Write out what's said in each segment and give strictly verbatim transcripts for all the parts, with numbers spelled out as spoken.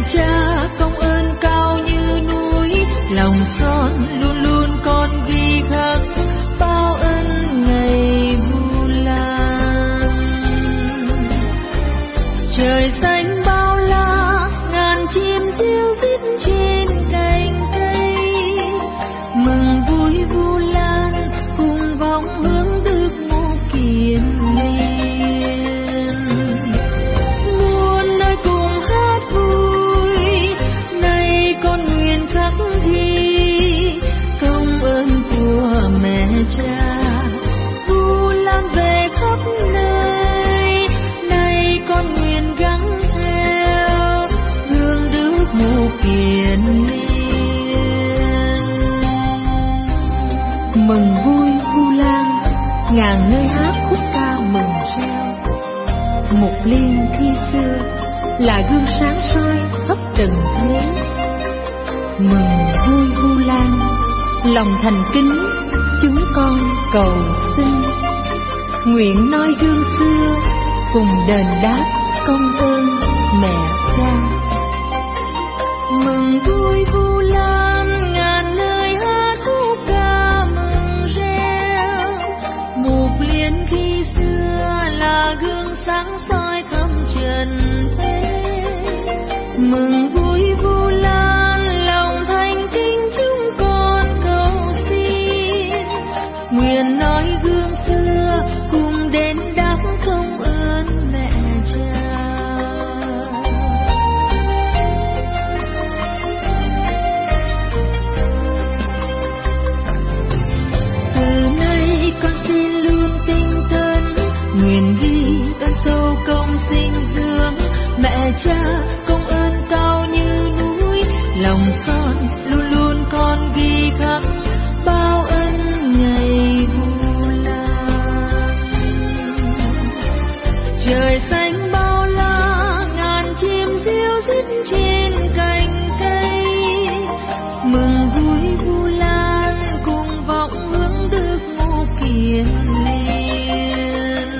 cha công ơn cao như núi, lòng son luôn luôn con ghi khắc bao ân ngày Vu Lan. Trời xanh bao la, ngàn chim diêu dít trên cành cây, mừng vui Vu Lan cùng vọng hướng Đức Ngô Kiền Liên. Muôn nơi cùng hát vui, nay con nguyện khắc ghi công ơn của mẹ cha. Vu Lan về khắp nơi, nay con nguyện gắng theo gương Đức Ngô Kiền Liên. Mừng vui Vu Lan, ngàn nơi hát khúc ca mừng reo. Mục Liên khi xưa là gương sáng soi khắp trần thế. Mừng vui Vu Lan, lòng thành kính chúng con cầu xin, nguyện noi gương xưa cùng đền đáp công ơn mẹ cha. Mừng vui Vu Lan, ngàn nơi hát khúc ca mừng reo. Mục Liên khi xưa là gương sáng soi khắp trần thế. Mừng vui Vu Lan, lòng thành kính chúng con cầu xin, nguyện nói gương xưa cùng đến đáp công ơn mẹ cha. Từ nay con xin luôn tinh tấn, nguyện ghi ơn sâu công sinh dưỡng mẹ cha công ơn cao như núi, lòng son luôn luôn con ghi khắc bao ân ngày Vu Lan. Trời xanh bao la, ngàn chim diêu dít trên cành cây, mừng vui Vu Lan cùng vọng hướng Đức Ngô Kiền Liên.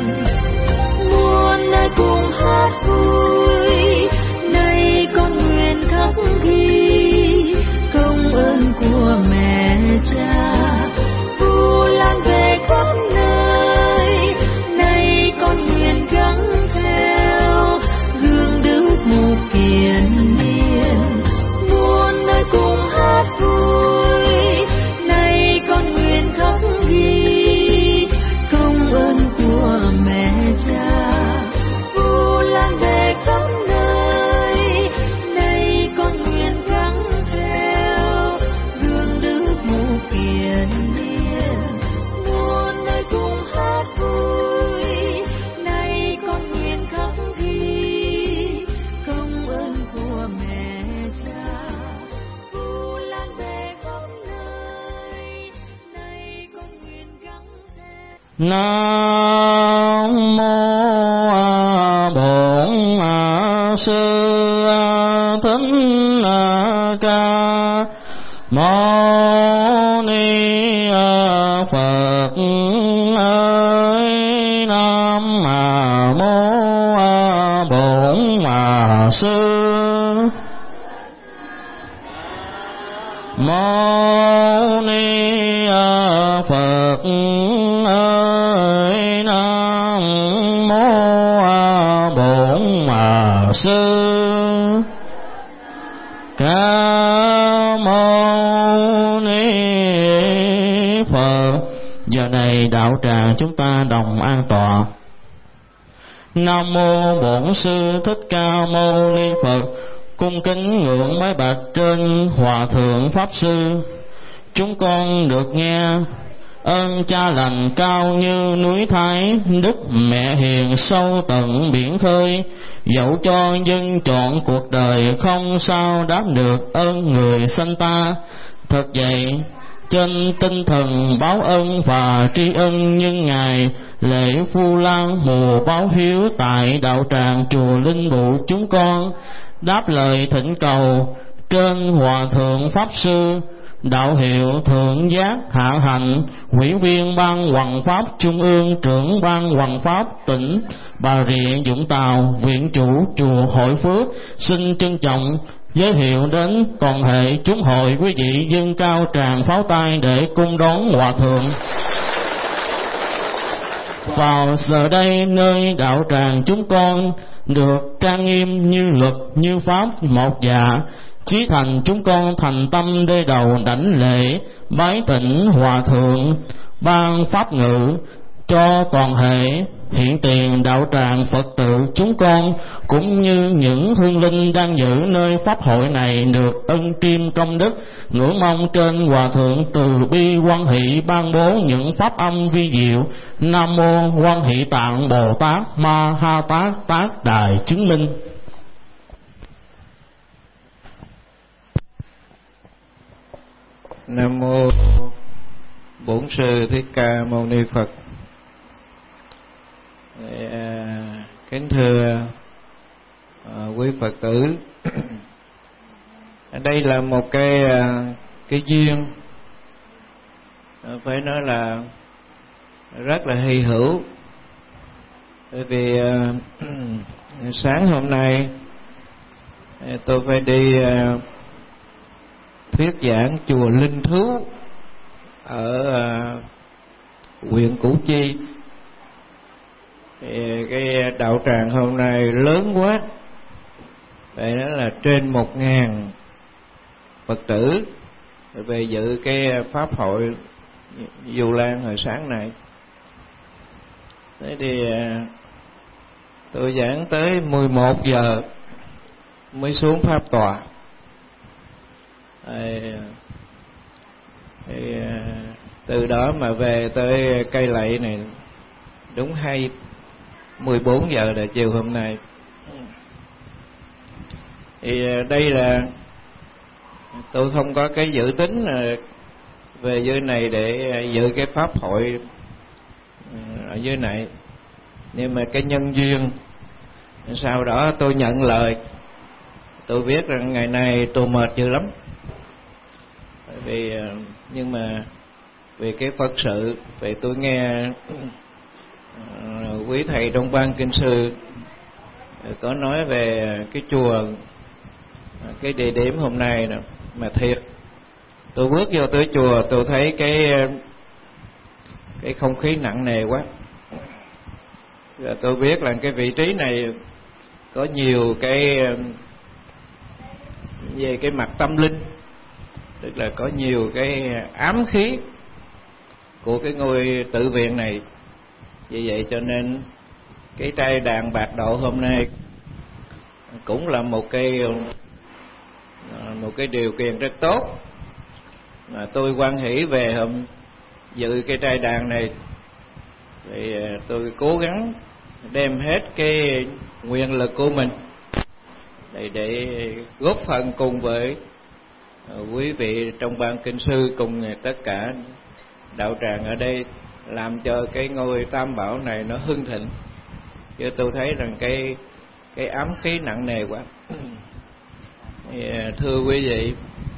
Muôn nơi cùng hát vui, nay con nguyện khắc ghi công ơn của mẹ cha. Vu Lan về khắp nơi, nay con nguyện gắng theo gương Đức Ngô Kiền Liên. Muôn nơi cùng hát vui, nay con nguyện khắc ghi công ơn của mẹ cha. Vu Lan về khắp nơi, nay con nguyện gắng theo gương Đức Ngô Kiền Liên. Muôn nơi cùng hát vui, nay con nguyện khắc ghi công ơn của mẹ cha. Vu Lan về khắp nơi, nay con nguyện gắng theo. Nam mô Bổn Sư Thích Ca Mâu Ni Phật. Ơi Nam mô Bổn Sư Mâu Ni Phật. Ơi Nam mô Bổn Sư Ca Mâu Ni Phật. Giờ này đạo tràng chúng ta đồng an tọa. Nam mô Bổn Sư Thích Ca Mâu Ni Phật. Cung kính ngưỡng bái bạch trên Hòa Thượng Pháp Sư. Chúng con được nghe ơn cha lành cao như núi Thái, đức mẹ hiền sâu tận biển khơi. Dẫu cho dân chọn cuộc đời không sao đáp được ơn người sanh ta. Thật vậy, trên tinh thần báo ơn và tri ân nhân ngày lễ Vu Lan mùa báo hiếu tại đạo tràng chùa Linh Bụ, chúng con đáp lời thỉnh cầu trên Hòa Thượng Pháp Sư đạo hiệu thượng giác hạ hành, ủy viên ban hoằng pháp trung ương, trưởng ban hoằng pháp tỉnh Bà Rịa Vũng Tàu, viện chủ chùa Hội Phước xin trân trọng giới thiệu đến toàn hệ chúng hội quý vị dâng cao tràng pháo tay để cung đón hòa thượng. Vào giờ đây nơi đạo tràng chúng con được trang nghiêm như luật như pháp một dạ, chí thành chúng con thành tâm đê đầu đảnh lễ bái tịnh hòa thượng ban pháp ngự cho toàn hệ hiện tiền đạo tràng Phật tử chúng con, cũng như những hương linh đang giữ nơi pháp hội này được ân triêm công đức, ngưỡng mong trên hòa thượng từ bi hoan hỷ ban bố những pháp âm vi diệu. Nam mô Hoan Hỷ Tạng Bồ Tát Ma Ha Tát Tát Đài chứng minh. Nam mô Bổn Sư Thích Ca Mâu Ni Phật. À, kính thưa à, quý Phật tử, đây là một cái à, cái duyên à, phải nói là rất là hy hữu, bởi vì à, sáng hôm nay tôi phải đi à, thuyết giảng chùa Linh Thú ở à, huyện Củ Chi. Thì cái đạo tràng hôm nay lớn quá, vậy đó là trên một ngàn Phật tử về dự cái pháp hội Vu Lan hồi sáng này. Thế thì tôi giảng tới mười một giờ mới xuống pháp tòa. Thì, thì từ đó mà về tới cây lậy này đúng hay mười bốn giờ là chiều hôm nay. Thì đây là tôi không có cái dự tính về dưới này để dự cái pháp hội ở dưới này, nhưng mà cái nhân duyên sau đó tôi nhận lời. Tôi biết rằng ngày nay tôi mệt dữ lắm, bởi vì nhưng mà vì cái Phật sự, vì tôi nghe quý thầy trong ban kinh sư có nói về cái chùa, cái địa điểm hôm nay nè, mà thiệt tôi bước vô tới chùa tôi thấy cái cái không khí nặng nề quá. Và tôi biết là cái vị trí này có nhiều cái về cái mặt tâm linh, tức là có nhiều cái ám khí của cái ngôi tự viện này. Vì vậy cho nên cái trai đàn bạc độ hôm nay cũng là một cái một cái điều kiện rất tốt mà tôi hoan hỷ về hôm dự cái trai đàn này. Thì tôi cố gắng đem hết cái nguyện lực của mình để, để góp phần cùng với quý vị trong ban kinh sư cùng tất cả đạo tràng ở đây làm cho cái ngôi Tam Bảo này nó hưng thịnh. Chứ tôi thấy rằng cái cái ám khí nặng nề quá. Thì, thưa quý vị,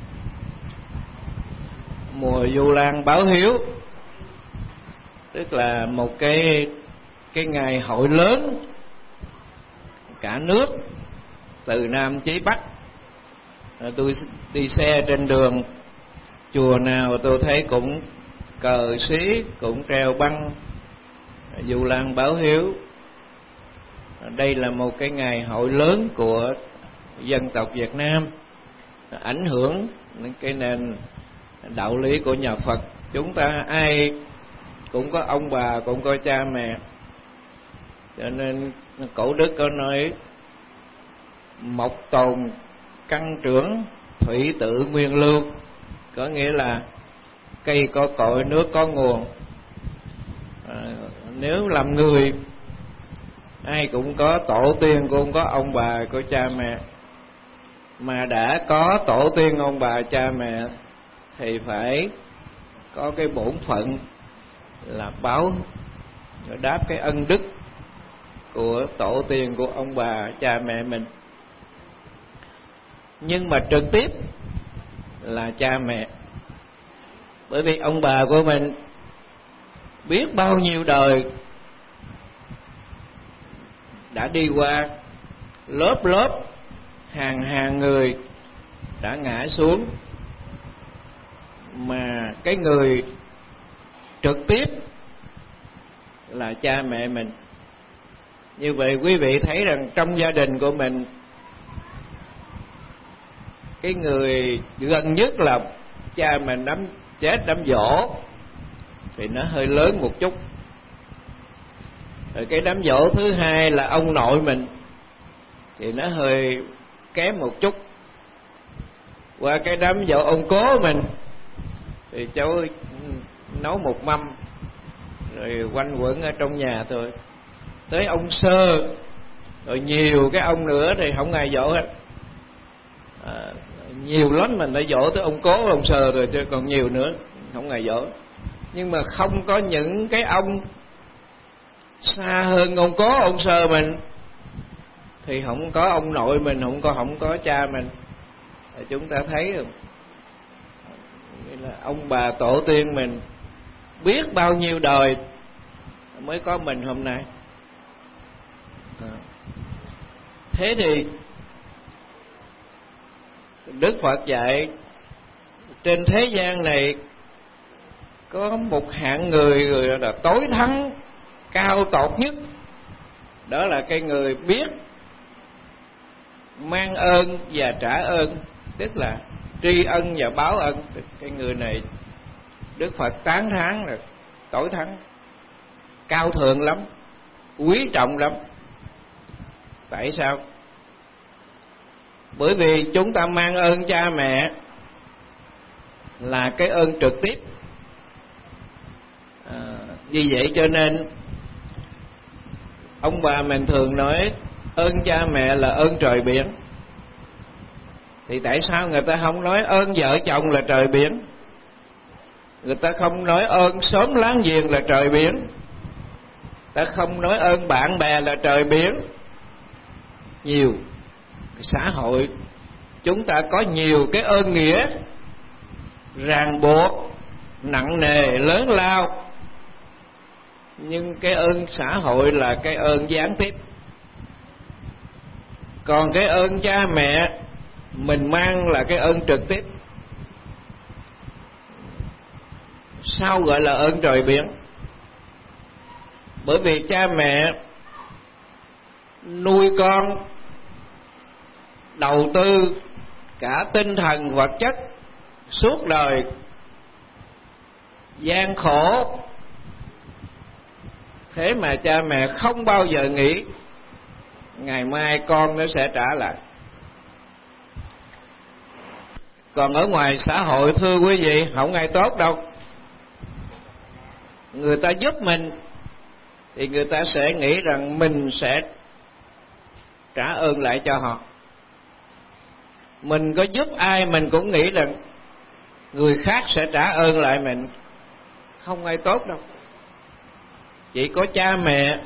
mùa Vu Lan báo hiếu tức là một cái cái ngày hội lớn cả nước từ Nam chí Bắc. Tôi đi xe trên đường, chùa nào tôi thấy cũng cờ xí, cũng treo băng Vu Lan báo hiếu. Đây là một cái ngày hội lớn của dân tộc Việt Nam, ảnh hưởng đến cái nền đạo lý của nhà Phật. Chúng ta ai cũng có ông bà, cũng có cha mẹ, cho nên cổ đức có nói mộc tồn căn trưởng, thủy tự nguyên lưu, có nghĩa là cây có cội, nước có nguồn. À, nếu làm người ai cũng có tổ tiên, cũng có ông bà, có cha mẹ, mà đã có tổ tiên ông bà cha mẹ thì phải có cái bổn phận là báo đáp cái ân đức của tổ tiên, của ông bà cha mẹ mình. Nhưng mà trực tiếp là cha mẹ, Bởi vì ông bà của mình biết bao nhiêu đời đã đi qua, lớp lớp hàng hàng người đã ngã xuống, mà cái người trực tiếp là cha mẹ mình. Như vậy quý vị thấy rằng trong gia đình của mình, cái người gần nhất là cha mình đám chết đám dỗ thì nó hơi lớn một chút. Rồi cái đám dỗ thứ hai là ông nội mình thì nó hơi kém một chút. Qua cái đám dỗ ông cố mình thì cháu nấu một mâm rồi quanh quẩn ở trong nhà thôi. Tới ông sơ rồi nhiều cái ông nữa thì không ai dỗ hết. À, nhiều lắm mình đã dỗ tới ông cố ông sơ rồi, chứ còn nhiều nữa không ai dỗ. Nhưng mà không có những cái ông xa hơn ông cố ông sơ mình thì không có ông nội mình, không có không có cha mình. Thì chúng ta thấy rồi, là ông bà tổ tiên mình biết bao nhiêu đời mới có mình hôm nay. À. Thế thì Đức Phật dạy trên thế gian này có một hạng người, người là tối thắng cao tột nhất, đó là cái người biết mang ơn và trả ơn, tức là tri ân và báo ân. Cái người này Đức Phật tán thán rồi, tối thắng, cao thượng lắm, quý trọng lắm. Tại sao? Bởi vì chúng ta mang ơn cha mẹ là cái ơn trực tiếp. À, vì vậy cho nên ông bà mình thường nói ơn cha mẹ là ơn trời biển. Thì tại sao người ta không nói ơn vợ chồng là trời biển? Người ta không nói ơn xóm láng giềng là trời biển, ta không nói ơn bạn bè là trời biển. Nhiều xã hội chúng ta có nhiều cái ơn nghĩa ràng buộc nặng nề lớn lao, nhưng cái ơn xã hội là cái ơn gián tiếp. Còn cái ơn cha mẹ mình mang là cái ơn trực tiếp. Sao gọi là ơn trời biển? Bởi vì cha mẹ nuôi con, đầu tư cả tinh thần vật chất suốt đời, gian khổ, thế mà cha mẹ không bao giờ nghĩ ngày mai con nó sẽ trả lại. Còn ở ngoài xã hội, thưa quý vị, không ai tốt đâu. Người ta giúp mình thì người ta sẽ nghĩ rằng mình sẽ trả ơn lại cho họ. Mình có giúp ai mình cũng nghĩ rằng người khác sẽ trả ơn lại mình. Không ai tốt đâu. Chỉ có cha mẹ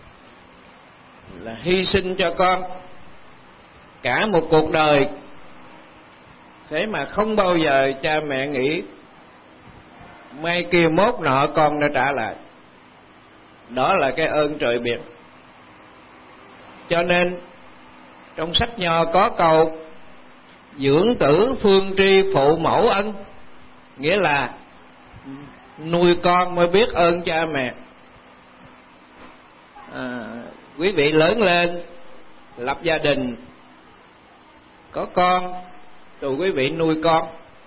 là hy sinh cho con cả một cuộc đời, thế mà không bao giờ cha mẹ nghĩ mai kia mốt nọ con đã trả lại. Đó là cái ơn trời biển. Cho nên trong sách Nho có câu dưỡng tử phương tri phụ mẫu ân, nghĩa là nuôi con mới biết ơn cha mẹ. À, quý vị lớn lên lập gia đình, có con, rồi quý vị nuôi con.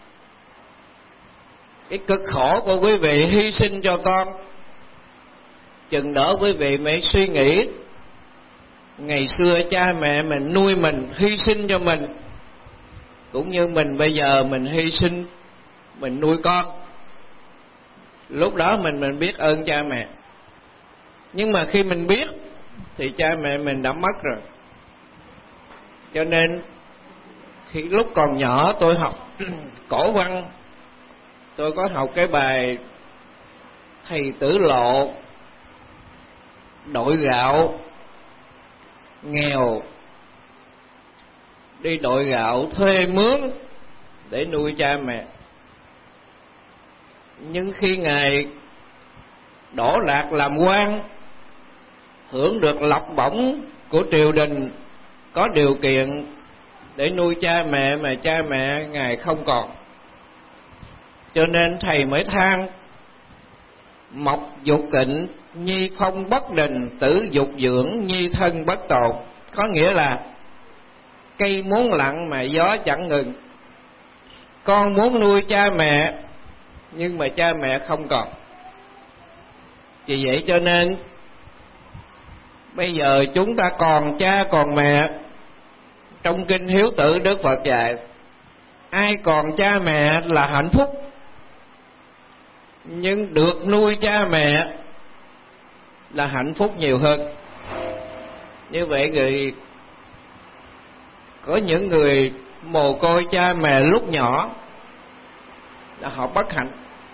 Cái cực khổ của quý vị hy sinh cho con, chừng đó quý vị mới suy nghĩ ngày xưa cha mẹ mình nuôi mình, hy sinh cho mình, cũng như mình bây giờ mình hy sinh mình nuôi con. Lúc đó mình mình biết ơn cha mẹ. Nhưng mà khi mình biết thì cha mẹ mình đã mất rồi. Cho nên khi lúc còn nhỏ tôi học cổ văn, tôi có học cái bài Thầy Tử Lộ đội gạo nghèo đi đội gạo thuê mướn để nuôi cha mẹ. Nhưng khi Ngài đổ lạc làm quan, hưởng được lộc bổng của triều đình, có điều kiện để nuôi cha mẹ, mà cha mẹ Ngài không còn, cho nên thầy mới than: mộc dục tịnh, nhi phong bất đình, tử dục dưỡng, nhi thân bất tồn. Có nghĩa là cây muốn lặng mà gió chẳng ngừng. Con muốn nuôi cha mẹ, nhưng mà cha mẹ không còn. Vì vậy cho nên bây giờ chúng ta còn cha còn mẹ. Trong kinh Hiếu Tử, Đức Phật dạy ai còn cha mẹ là hạnh phúc, nhưng được nuôi cha mẹ là hạnh phúc nhiều hơn. Như vậy người có những người mồ côi cha mẹ lúc nhỏ là họ bất hạnh,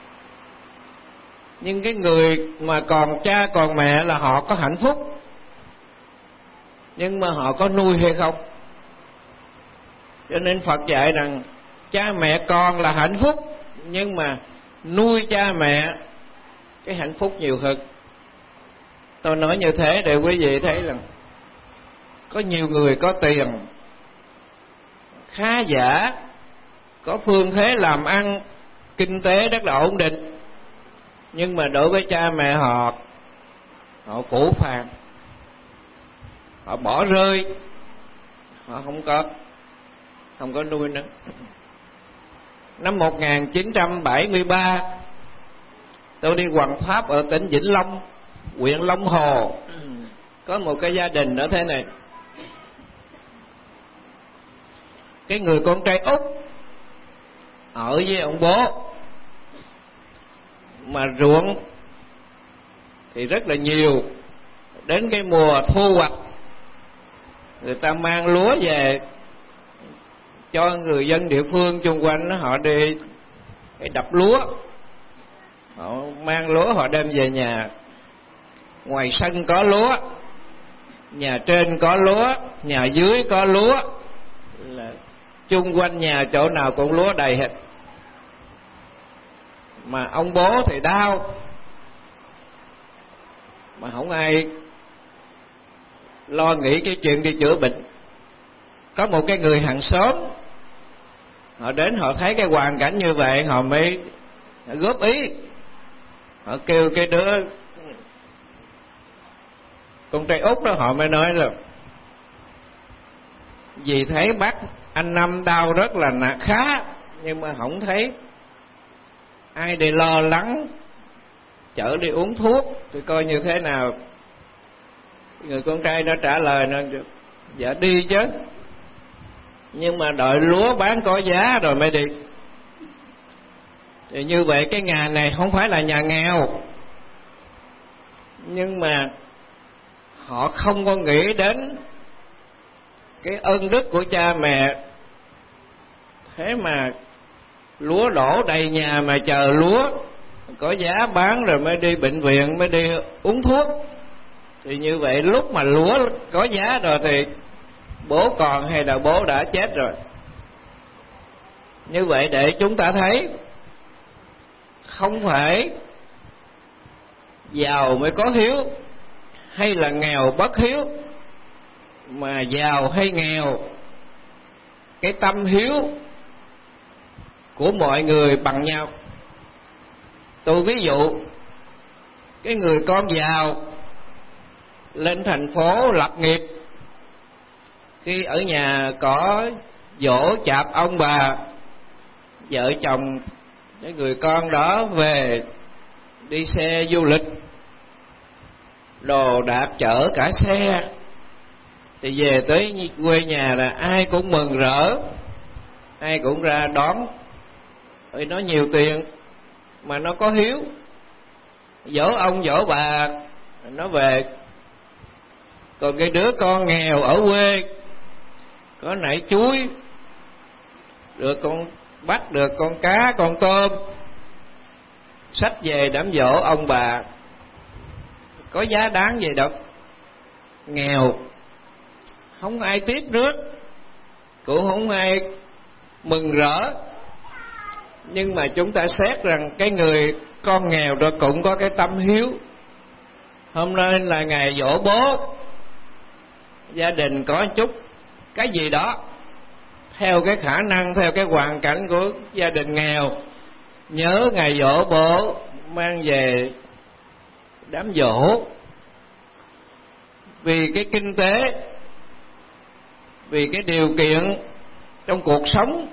nhưng cái người mà còn cha còn mẹ là họ có hạnh phúc. Nhưng mà họ có nuôi hay không? Cho nên Phật dạy rằng cha mẹ con là hạnh phúc, nhưng mà nuôi cha mẹ cái hạnh phúc nhiều hơn. Tôi nói như thế để quý vị thấy là có nhiều người có tiền, khá giả, có phương thế làm ăn, kinh tế rất là ổn định, nhưng mà đối với cha mẹ họ, họ phũ phàng, họ bỏ rơi, họ không có không có nuôi nữa. Năm một nghìn chín trăm bảy mươi ba, tôi đi hoằng pháp ở tỉnh Vĩnh Long, huyện Long Hồ. Có một cái gia đình đó thế này. Cái người con trai út ở với ông bố, mà ruộng thì rất là nhiều. Đến cái mùa thu hoạch, người ta mang lúa về cho người dân địa phương chung quanh, họ đi cái đập lúa, họ mang lúa họ đem về nhà. Ngoài sân có lúa, nhà trên có lúa, nhà dưới có lúa, là chung quanh nhà chỗ nào cũng lúa đầy hết. Mà ông bố thì đau, mà không ai lo nghĩ cái chuyện đi chữa bệnh. Có một cái người hàng xóm, họ đến họ thấy cái hoàn cảnh như vậy, họ mới góp ý. Họ kêu cái đứa con trai út đó, họ mới nói là vì thấy bác anh Năm đau rất là nặng khá, nhưng mà không thấy ai để lo lắng chở đi uống thuốc, thì coi như thế nào. Người con trai đó trả lời nó: dạ đi chứ, nhưng mà đợi lúa bán có giá rồi mới đi. Thì như vậy cái nhà này không phải là nhà nghèo, nhưng mà họ không có nghĩ đến cái ơn đức của cha mẹ. Thế mà lúa đổ đầy nhà mà chờ lúa có giá bán rồi mới đi bệnh viện, mới đi uống thuốc. Thì như vậy lúc mà lúa có giá rồi thì bố còn hay là bố đã chết rồi. Như vậy để chúng ta thấy không phải giàu mới có hiếu, hay là nghèo bất hiếu, mà giàu hay nghèo, cái tâm hiếu của mọi người bằng nhau. Tôi ví dụ, cái người con giàu lên thành phố lập nghiệp, khi ở nhà có dỗ chạp ông bà, vợ chồng cái người con đó về đi xe du lịch, đồ đạc chở cả xe, thì về tới quê nhà là ai cũng mừng rỡ, ai cũng ra đón. Vì nó nhiều tiền mà nó có hiếu, dỗ ông dỗ bà nó về. Còn cái đứa con nghèo ở quê có nảy chuối, được con bắt được con cá con tôm, xách về đám dỗ ông bà, có giá đáng gì đâu. Nghèo không ai tiếp rước, cũng không ai mừng rỡ. Nhưng mà chúng ta xét rằng cái người con nghèo đó cũng có cái tâm hiếu. Hôm nay là ngày giỗ bố, gia đình có chút cái gì đó theo cái khả năng, theo cái hoàn cảnh của gia đình nghèo, nhớ ngày giỗ bố mang về đám giỗ. Vì cái kinh tế, vì cái điều kiện trong cuộc sống,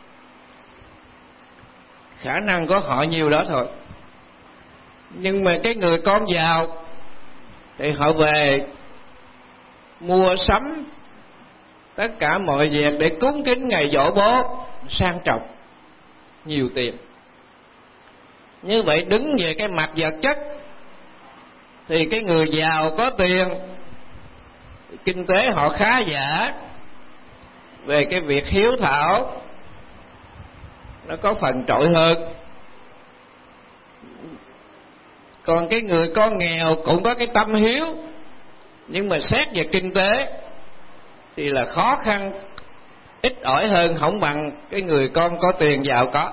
khả năng của họ nhiều đó thôi. Nhưng mà cái người con giàu thì họ về mua sắm tất cả mọi việc để cúng kính ngày giỗ bố, sang trọng, nhiều tiền. Như vậy đứng về cái mặt vật chất thì cái người giàu có tiền, kinh tế họ khá giả, về cái việc hiếu thảo nó có phần trội hơn. Còn cái người con nghèo cũng có cái tâm hiếu, nhưng mà xét về kinh tế thì là khó khăn, ít ỏi hơn, không bằng cái người con có tiền giàu có.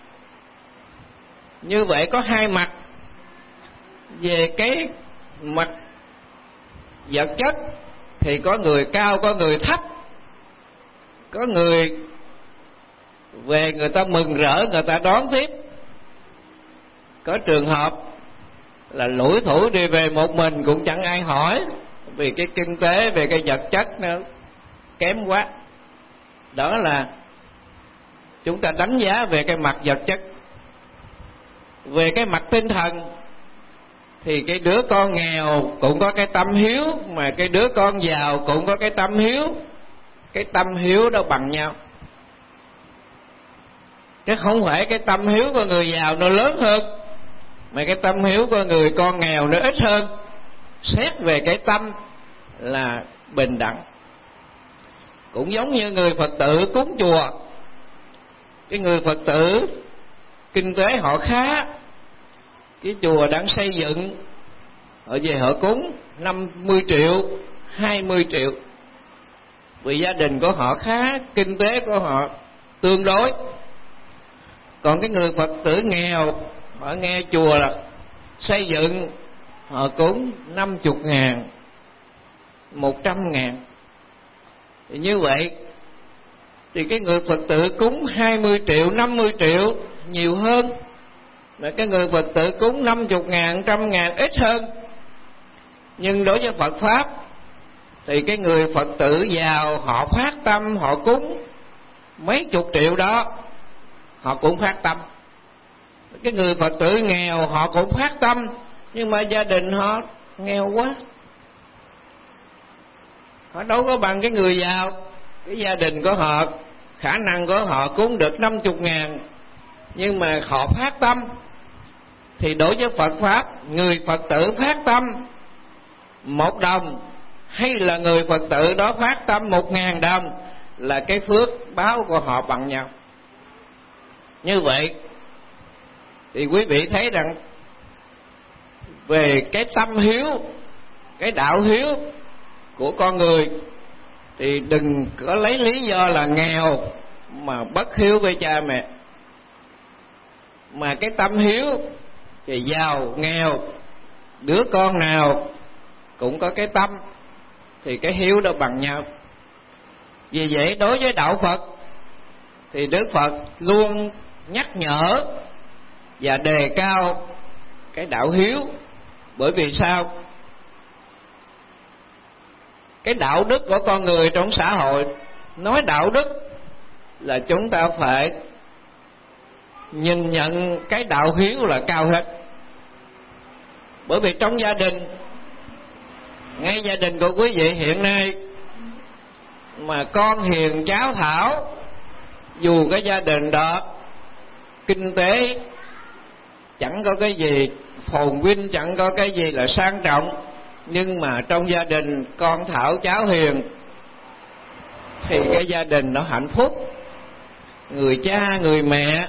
Như vậy có hai mặt. Về cái mặt vật chất thì có người cao, có người thấp. Có người về người ta mừng rỡ, người ta đón tiếp. Có trường hợp là lủi thủi đi về một mình cũng chẳng ai hỏi, vì cái kinh tế, về cái vật chất nó kém quá. Đó là chúng ta đánh giá về cái mặt vật chất. Về cái mặt tinh thần thì cái đứa con nghèo cũng có cái tâm hiếu, mà cái đứa con giàu cũng có cái tâm hiếu. Cái tâm hiếu đó bằng nhau, chứ không phải cái tâm hiếu của người giàu nó lớn hơn, mà cái tâm hiếu của người con nghèo nó ít hơn. Xét về cái tâm là bình đẳng. Cũng giống như người Phật tử cúng chùa, cái người Phật tử kinh tế họ khá, cái chùa đang xây dựng, họ về họ cúng năm mươi triệu, hai mươi triệu, vì gia đình của họ khá, kinh tế của họ tương đối. Còn cái người Phật tử nghèo, họ nghe chùa là xây dựng, họ cúng năm mươi ngàn, một trăm ngàn. Thì như vậy thì cái người Phật tử cúng hai mươi triệu, năm mươi triệu nhiều hơn, mà cái người Phật tử cúng năm mươi ngàn, một trăm ngàn ít hơn. Nhưng đối với Phật Pháp thì cái người Phật tử giàu họ phát tâm, họ cúng mấy chục triệu đó, họ cũng phát tâm. Cái người Phật tử nghèo họ cũng phát tâm, nhưng mà gia đình họ nghèo quá, họ đâu có bằng cái người giàu. Cái gia đình của họ, khả năng của họ cúng được năm mươi ngàn, nhưng mà họ phát tâm. Thì đối với Phật Pháp, người Phật tử phát tâm một đồng, hay là người Phật tử đó phát tâm một ngàn đồng, là cái phước báo của họ bằng nhau. Như vậy thì quý vị thấy rằng về cái tâm hiếu, cái đạo hiếu của con người thì đừng có lấy lý do là nghèo mà bất hiếu với cha mẹ. Mà cái tâm hiếu thì giàu nghèo, đứa con nào cũng có cái tâm, thì cái hiếu đó bằng nhau. Vì vậy đối với đạo Phật thì Đức Phật luôn nhắc nhở và đề cao cái đạo hiếu. Bởi vì sao? Cái đạo đức của con người trong xã hội, nói đạo đức là chúng ta phải nhìn nhận cái đạo hiếu là cao hết. Bởi vì trong gia đình, ngay gia đình của quý vị hiện nay mà con hiền cháu thảo, dù cái gia đình đó kinh tế chẳng có cái gì phồn vinh, chẳng có cái gì là sang trọng, nhưng mà trong gia đình con thảo cháu hiền thì cái gia đình nó hạnh phúc. Người cha người mẹ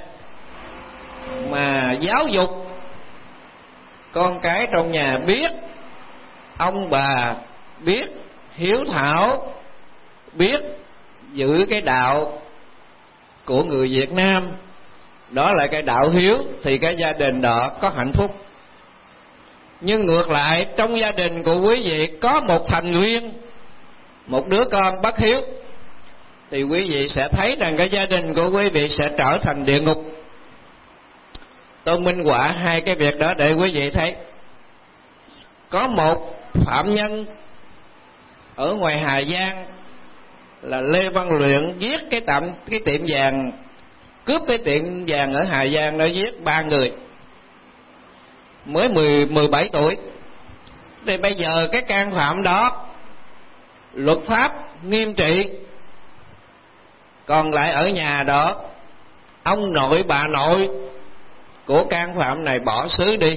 mà giáo dục con cái trong nhà biết, ông bà biết hiếu thảo, biết giữ cái đạo của người Việt Nam, đó là cái đạo hiếu, thì cái gia đình đó có hạnh phúc. Nhưng ngược lại, trong gia đình của quý vị có một thành viên, một đứa con bất hiếu, thì quý vị sẽ thấy rằng cái gia đình của quý vị sẽ trở thành địa ngục. Tôi minh họa hai cái việc đó để quý vị thấy. Có một phạm nhân ở ngoài Hà Giang là Lê Văn Luyện giết cái tạm cái tiệm vàng, cướp cái tiệm vàng ở Hà Giang đó, giết ba người, mới mười mười bảy tuổi. Thì bây giờ cái can phạm đó luật pháp nghiêm trị, còn lại ở nhà đó ông nội bà nội của can phạm này bỏ xứ đi,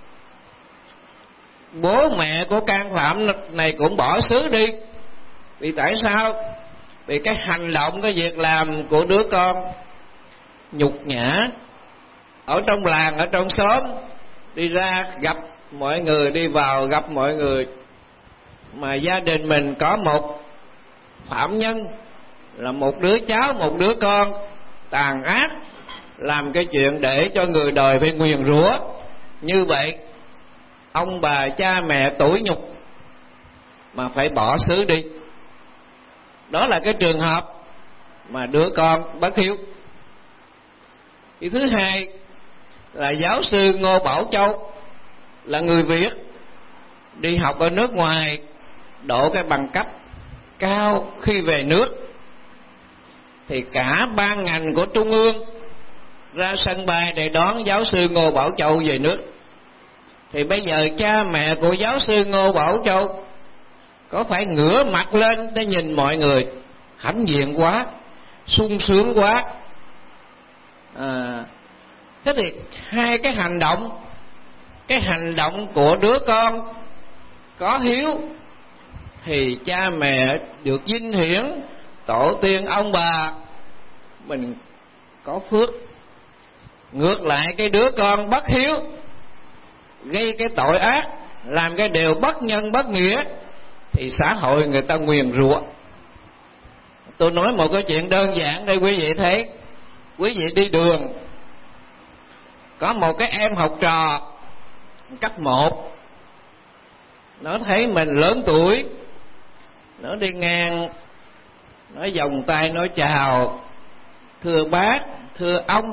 bố mẹ của can phạm này cũng bỏ xứ đi. Vì tại sao? Vì cái hành động, cái việc làm của đứa con nhục nhã ở trong làng, ở trong xóm, đi ra gặp mọi người, đi vào gặp mọi người, mà gia đình mình có một phạm nhân là một đứa cháu, một đứa con tàn ác, làm cái chuyện để cho người đời phải nguyền rủa. Như vậy ông bà cha mẹ tủi nhục mà phải bỏ xứ đi. Đó là cái trường hợp mà đứa con bất hiếu. Cái thứ hai là giáo sư Ngô Bảo Châu, là người Việt, đi học ở nước ngoài, đỗ cái bằng cấp cao. Khi về nước thì cả ban ngành của trung ương ra sân bay để đón giáo sư Ngô Bảo Châu về nước. Thì bây giờ cha mẹ của giáo sư Ngô Bảo Châu có phải ngửa mặt lên để nhìn mọi người, hãnh diện quá, sung sướng quá. à, Thế thì hai cái hành động, cái hành động của đứa con có hiếu thì cha mẹ được vinh hiển, tổ tiên ông bà mình có phước. Ngược lại cái đứa con bất hiếu, gây cái tội ác, làm cái điều bất nhân bất nghĩa, thì xã hội người ta nguyền rủa. Tôi nói một cái chuyện đơn giản đây quý vị thấy. Quý vị đi đường, có một cái em học trò cấp một, nó thấy mình lớn tuổi, nó đi ngang, nó vòng tay nó chào, thưa bác, thưa ông.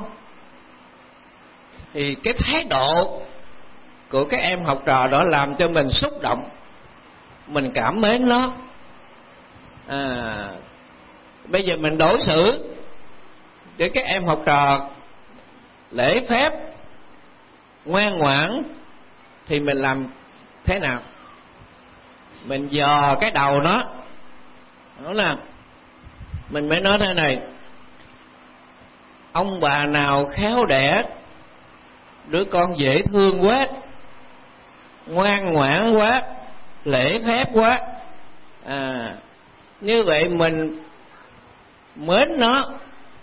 Thì cái thái độ của cái em học trò đó làm cho mình xúc động, mình cảm mến nó. à, Bây giờ mình đối xử để các em học trò lễ phép, ngoan ngoãn, thì mình làm thế nào? Mình dò cái đầu nó, nó là mình mới nói thế này: ông bà nào khéo đẻ đứa con dễ thương quá, ngoan ngoãn quá, lễ phép quá. à, Như vậy mình mến nó,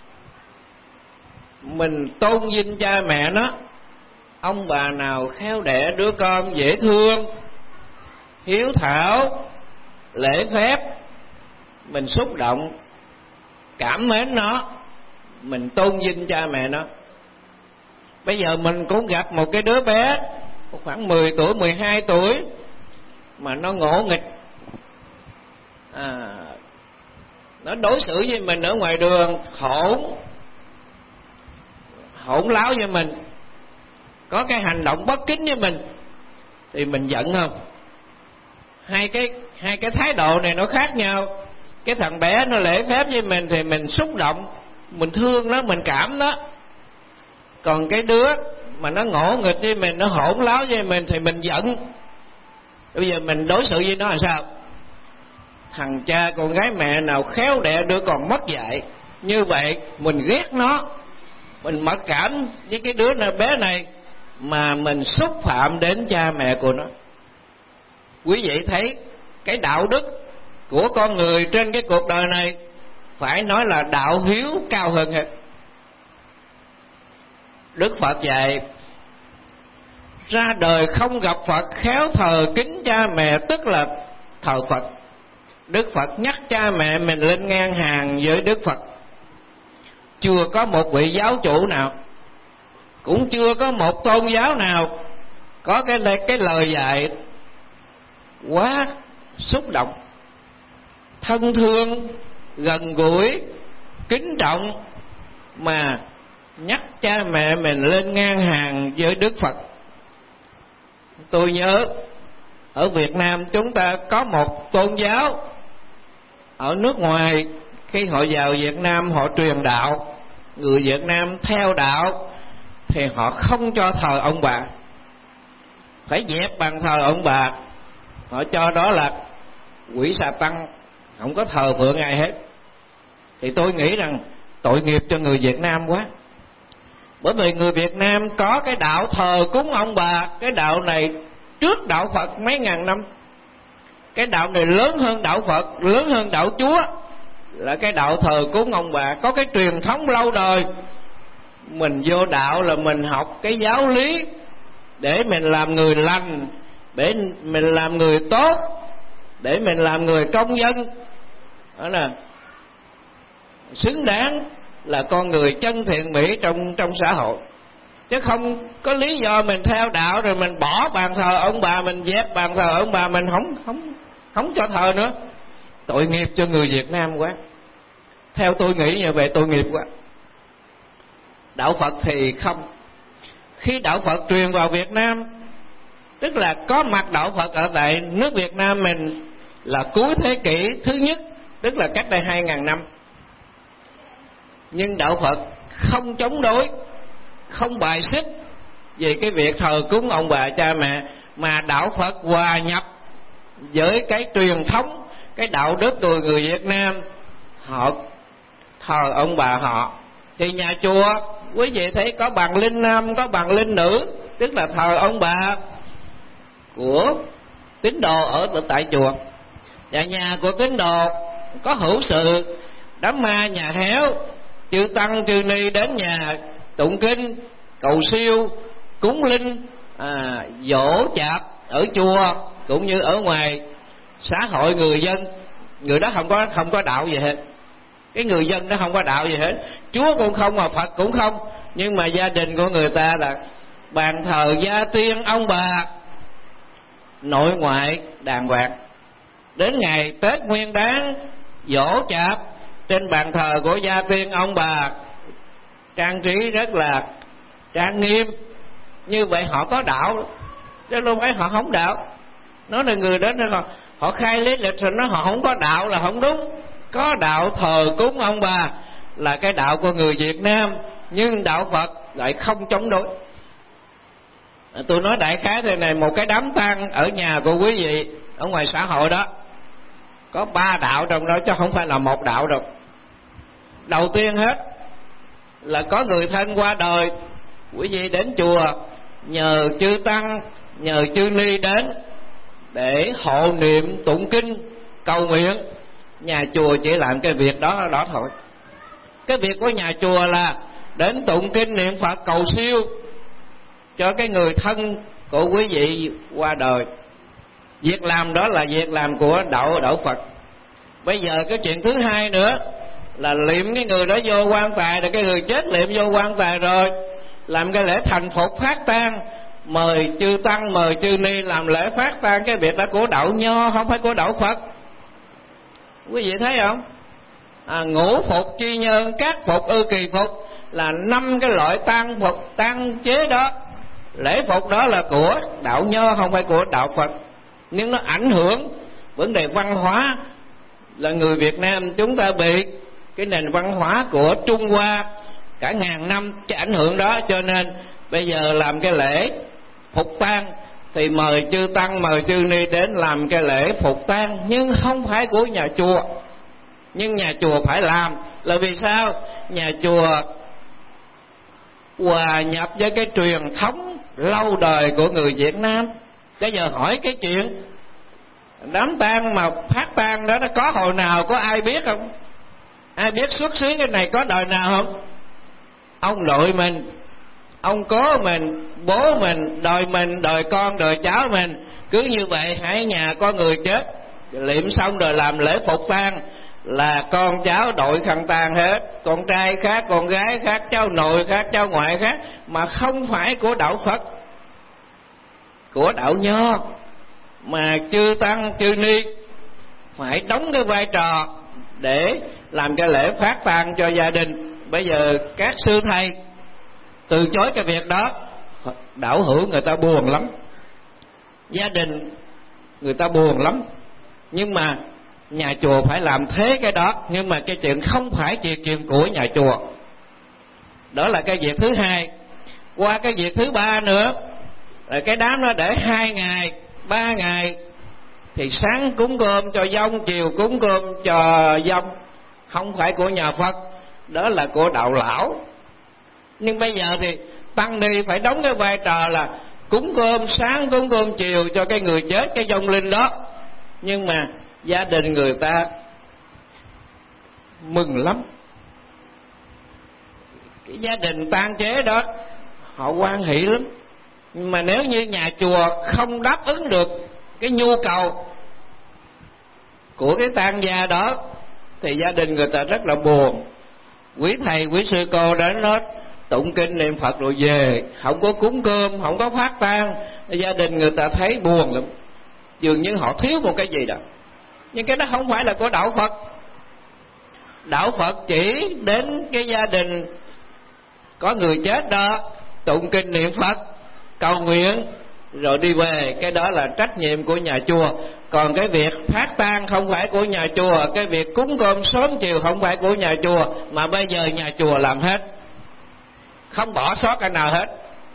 mình tôn vinh cha mẹ nó. Ông bà nào khéo đẻ đứa con dễ thương, hiếu thảo, lễ phép, mình xúc động, cảm mến nó, mình tôn vinh cha mẹ nó. Bây giờ mình cũng gặp một cái đứa bé khoảng mười tuổi, mười hai tuổi mà nó ngỗ nghịch, à, nó đối xử với mình ở ngoài đường hỗn hỗn láo với mình, có cái hành động bất kính với mình, thì mình giận không? Hai cái hai cái thái độ này nó khác nhau. Cái thằng bé nó lễ phép với mình thì mình xúc động, mình thương nó, mình cảm nó. Còn cái đứa mà nó ngỗ nghịch với mình, nó hỗn láo với mình thì mình giận. Bây giờ mình đối xử với nó là sao? Thằng cha con gái mẹ nào khéo đẻ đứa còn mất dạy, như vậy mình ghét nó, mình mặc cảm với cái đứa này, bé này, mà mình xúc phạm đến cha mẹ của nó. Quý vị thấy cái đạo đức của con người trên cái cuộc đời này phải nói là đạo hiếu cao hơn hết. Đức Phật dạy ra đời không gặp Phật khéo thờ kính cha mẹ, tức là thờ Phật. Đức Phật nhắc cha mẹ mình lên ngang hàng với Đức Phật. Chưa có một vị giáo chủ nào cũng chưa có một tôn giáo nào có cái cái lời dạy quá xúc động, thân thương, gần gũi, kính trọng mà nhắc cha mẹ mình lên ngang hàng với Đức Phật. Tôi nhớ ở Việt Nam chúng ta có một tôn giáo, ở nước ngoài khi họ vào Việt Nam họ truyền đạo, người Việt Nam theo đạo thì họ không cho thờ ông bà, phải dẹp bàn thờ ông bà, họ cho đó là quỷ xà tăng, không có thờ phượng ai hết. Thì tôi nghĩ rằng tội nghiệp cho người Việt Nam quá, bởi vì người Việt Nam có cái đạo thờ cúng ông bà. Cái đạo này trước đạo Phật mấy ngàn năm, cái đạo này lớn hơn đạo Phật, lớn hơn đạo Chúa, là cái đạo thờ cúng ông bà, có cái truyền thống lâu đời. Mình vô đạo là mình học cái giáo lý để mình làm người lành, để mình làm người tốt, để mình làm người công dân, đó là xứng đáng là con người chân thiện mỹ trong trong xã hội. Chứ không có lý do mình theo đạo rồi mình bỏ bàn thờ ông bà, mình dẹp bàn thờ ông bà, mình không không không cho thờ nữa. Tội nghiệp cho người Việt Nam quá. Theo tôi nghĩ như vậy tội nghiệp quá. Đạo Phật thì không. Khi đạo Phật truyền vào Việt Nam, tức là có mặt đạo Phật ở tại nước Việt Nam mình là cuối thế kỷ thứ nhất, tức là cách đây hai ngàn năm. Nhưng đạo Phật không chống đối, không bài xích về cái việc thờ cúng ông bà cha mẹ, mà đạo Phật hòa nhập với cái truyền thống, cái đạo đức của người Việt Nam, họ thờ ông bà họ. Thì nhà chùa quý vị thấy có bằng linh nam, có bằng linh nữ, tức là thờ ông bà của tín đồ ở tại chùa. Và nhà của tín đồ có hữu sự, đám ma nhà héo, chư tăng chư ni đến nhà tụng kinh, cầu siêu, cúng linh, à, dỗ chạp ở chùa cũng như ở ngoài xã hội người dân. Người đó không có không có đạo gì hết, cái người dân đó không có đạo gì hết, Chúa cũng không mà Phật cũng không, nhưng mà gia đình của người ta là bàn thờ gia tiên ông bà, nội ngoại đàng hoàng. Đến ngày Tết Nguyên Đán, dỗ chạp, trên bàn thờ của gia tiên ông bà trang trí rất là trang nghiêm. Như vậy họ có đạo, chứ không phải họ không đạo. Nói là người đến đó họ khai lý lịch rồi nói họ không có đạo là không đúng. Có đạo thờ cúng ông bà là cái đạo của người Việt Nam, nhưng đạo Phật lại không chống đối. Tôi nói đại khái thế này, một cái đám tang ở nhà của quý vị ở ngoài xã hội đó có ba đạo trong đó, chứ không phải là một đạo đâu. Đầu tiên hết là có người thân qua đời, quý vị đến chùa nhờ chư tăng, nhờ chư ni đến để hộ niệm tụng kinh cầu nguyện. Nhà chùa chỉ làm cái việc đó đó thôi. Cái việc của nhà chùa là đến tụng kinh niệm Phật cầu siêu cho cái người thân của quý vị qua đời. Việc làm đó là việc làm của đạo đạo Phật. Bây giờ cái chuyện thứ hai nữa là liệm cái người đó vô quan tài, rồi cái người chết liệm vô quan tài rồi làm cái lễ thành phục phát tang, mời chư tăng mời chư ni làm lễ phát tang. Cái việc đó của đạo Nho, không phải của đạo Phật. Quý vị thấy không? À, ngũ phục chi nhân, các phục ư kỳ phục là năm cái loại tang phục tang chế đó. Lễ phục đó là của đạo Nho, không phải của đạo Phật. Nhưng nó ảnh hưởng vấn đề văn hóa, là người Việt Nam chúng ta bị cái nền văn hóa của Trung Hoa cả ngàn năm cái ảnh hưởng đó, cho nên bây giờ làm cái lễ phục tang thì mời chư tăng mời chư ni đến làm cái lễ phục tang, nhưng không phải của nhà chùa. Nhưng nhà chùa phải làm là vì sao? Nhà chùa hòa nhập với cái truyền thống lâu đời của người Việt Nam. Bây giờ hỏi cái chuyện đám tang mà phát tang đó nó có hồi nào có ai biết không? Ai biết xuất xứ cái này có đời nào không? Ông nội mình, ông cố mình, bố mình, đời mình, đời con, đời cháu mình. Cứ như vậy hãy nhà có người chết liệm xong rồi làm lễ phục tang, là con cháu đội khăn tang hết, con trai khác, con gái khác, cháu nội khác, cháu ngoại khác, mà không phải của đạo Phật, của đạo Nho. Mà chư tăng chư ni phải đóng cái vai trò để làm cái lễ phát tang cho gia đình. Bây giờ các sư thầy từ chối cái việc đó, đạo hữu người ta buồn lắm, gia đình người ta buồn lắm. Nhưng mà nhà chùa phải làm thế cái đó. Nhưng mà cái chuyện không phải chuyện chuyện của nhà chùa. Đó là cái việc thứ hai. Qua cái việc thứ ba nữa là cái đám nó để hai ngày ba ngày, thì sáng cúng cơm cho dông, chiều cúng cơm cho dông, không phải của nhà Phật, đó là của đạo lão. Nhưng bây giờ thì tăng ni phải đóng cái vai trò là cúng cơm sáng, cúng cơm chiều cho cái người chết, cái vong linh đó. Nhưng mà gia đình người ta mừng lắm, cái gia đình tang chế đó họ hoan hỷ lắm. Nhưng mà nếu như nhà chùa không đáp ứng được cái nhu cầu của cái tang gia đó thì gia đình người ta rất là buồn. Quý thầy quý sư cô đến đó tụng kinh niệm Phật rồi về, không có cúng cơm, không có phát tang, gia đình người ta thấy buồn lắm, dường như họ thiếu một cái gì đó. Nhưng cái đó không phải là của đạo Phật. Đạo Phật chỉ đến cái gia đình có người chết đó, tụng kinh niệm Phật, cầu nguyện rồi đi về. Cái đó là trách nhiệm của nhà chùa. Còn cái việc phát tang không phải của nhà chùa, cái việc cúng cơm sớm chiều không phải của nhà chùa, mà bây giờ nhà chùa làm hết, không bỏ sót cái nào hết.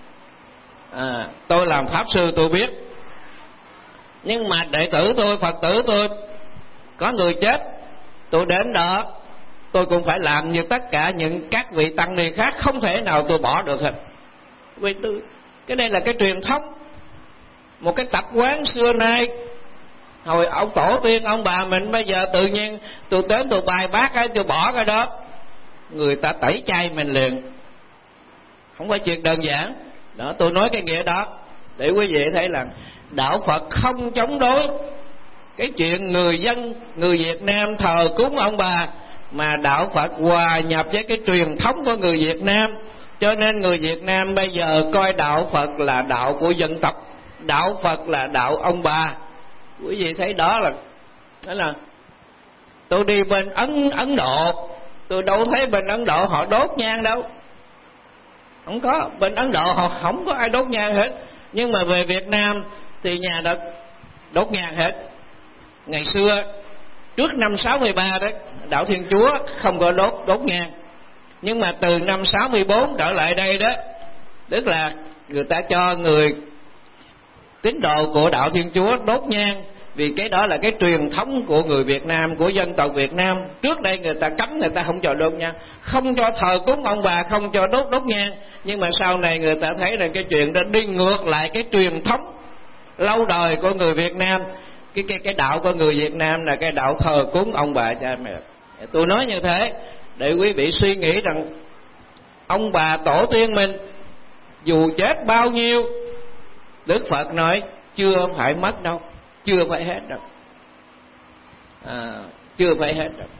À, tôi làm pháp sư tôi biết. Nhưng mà đệ tử tôi, Phật tử tôi có người chết, tôi đến đó tôi cũng phải làm như tất cả những các vị tăng ni khác, không thể nào tôi bỏ được hết. Vì tôi, cái đây là cái truyền thống, một cái tập quán xưa nay. Hồi ông tổ tiên ông bà mình, bây giờ tự nhiên tôi đến tôi bài bác cái tôi bỏ cái đó, người ta tẩy chay mình liền, không phải chuyện đơn giản đó. Tôi nói cái nghĩa đó để quý vị thấy là đạo Phật không chống đối cái chuyện người dân người Việt Nam thờ cúng ông bà, mà đạo Phật hòa nhập với cái truyền thống của người Việt Nam. Cho nên người Việt Nam bây giờ coi đạo Phật là đạo của dân tộc, đạo Phật là đạo ông bà. Quý vị thấy đó là đó là tôi đi bên Ấn Ấn Độ, tôi đâu thấy bên Ấn Độ họ đốt nhang đâu, không có. Bên Ấn Độ họ không có ai đốt nhang hết. Nhưng mà về Việt Nam thì nhà đã đốt nhang hết. Ngày xưa trước năm sáu mươi ba đó, đạo Thiên Chúa không có đốt đốt nhang. Nhưng mà từ năm sáu mươi bốn trở lại đây đó, tức là người ta cho người tín đồ của đạo Thiên Chúa đốt nhang, vì cái đó là cái truyền thống của người Việt Nam, của dân tộc Việt Nam. Trước đây người ta cấm, người ta không cho đốt nhang, không cho thờ cúng ông bà, không cho đốt đốt nhang. Nhưng mà sau này người ta thấy rằng cái chuyện đó đi ngược lại cái truyền thống lâu đời của người Việt Nam. Cái cái cái đạo của người Việt Nam là cái đạo thờ cúng ông bà cha mẹ. Tôi nói như thế để quý vị suy nghĩ rằng ông bà tổ tiên mình dù chết bao nhiêu, Đức Phật nói chưa phải mất đâu, chưa phải hết đâu, à, chưa phải hết đâu.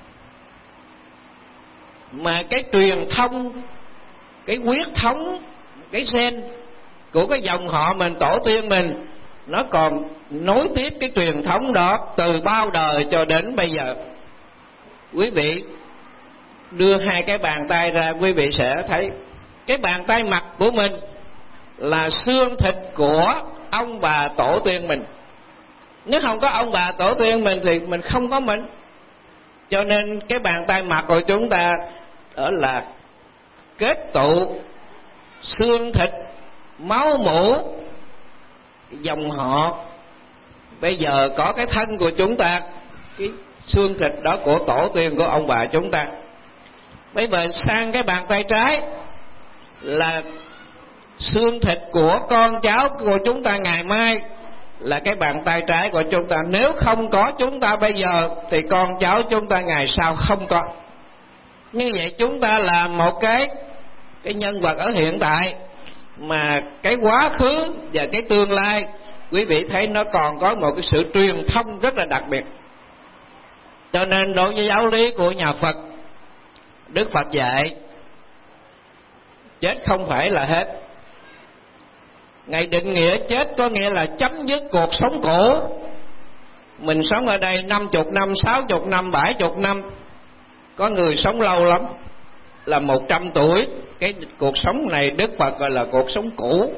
Mà cái truyền thông, cái huyết thống, cái gen của cái dòng họ mình, tổ tiên mình, nó còn nối tiếp cái truyền thống đó từ bao đời cho đến bây giờ. Quý vị đưa hai cái bàn tay ra, quý vị sẽ thấy cái bàn tay mặt của mình là xương thịt của ông bà tổ tiên mình. Nếu không có ông bà tổ tiên mình thì mình không có mình. Cho nên cái bàn tay mặt của chúng ta đó là kết tụ xương thịt, máu mủ, dòng họ. Bây giờ có cái thân của chúng ta, cái xương thịt đó của tổ tiên của ông bà chúng ta. Bây giờ sang cái bàn tay trái là xương thịt của con cháu của chúng ta ngày mai, là cái bàn tay trái của chúng ta. Nếu không có chúng ta bây giờ thì con cháu chúng ta ngày sau không có. Như vậy chúng ta là một cái cái nhân vật ở hiện tại, mà cái quá khứ và cái tương lai quý vị thấy nó còn có một cái sự truyền thông rất là đặc biệt. Cho nên đối với giáo lý của nhà Phật, Đức Phật dạy chết không phải là hết. Ngài định nghĩa chết có nghĩa là chấm dứt cuộc sống cũ. Mình sống ở đây năm chục năm, sáu chục năm, bảy chục năm, có người sống lâu lắm là một trăm tuổi. Cái cuộc sống này Đức Phật gọi là cuộc sống cũ.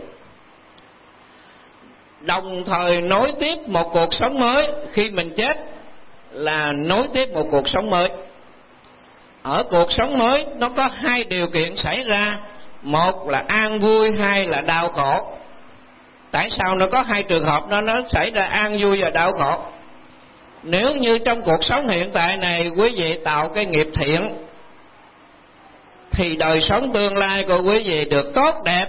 Đồng thời nối tiếp một cuộc sống mới. Khi mình chết là nối tiếp một cuộc sống mới. Ở cuộc sống mới nó có hai điều kiện xảy ra, một là an vui, hai là đau khổ. Tại sao nó có hai trường hợp đó nó xảy ra an vui và đau khổ? Nếu như trong cuộc sống hiện tại này quý vị tạo cái nghiệp thiện thì đời sống tương lai của quý vị được tốt đẹp.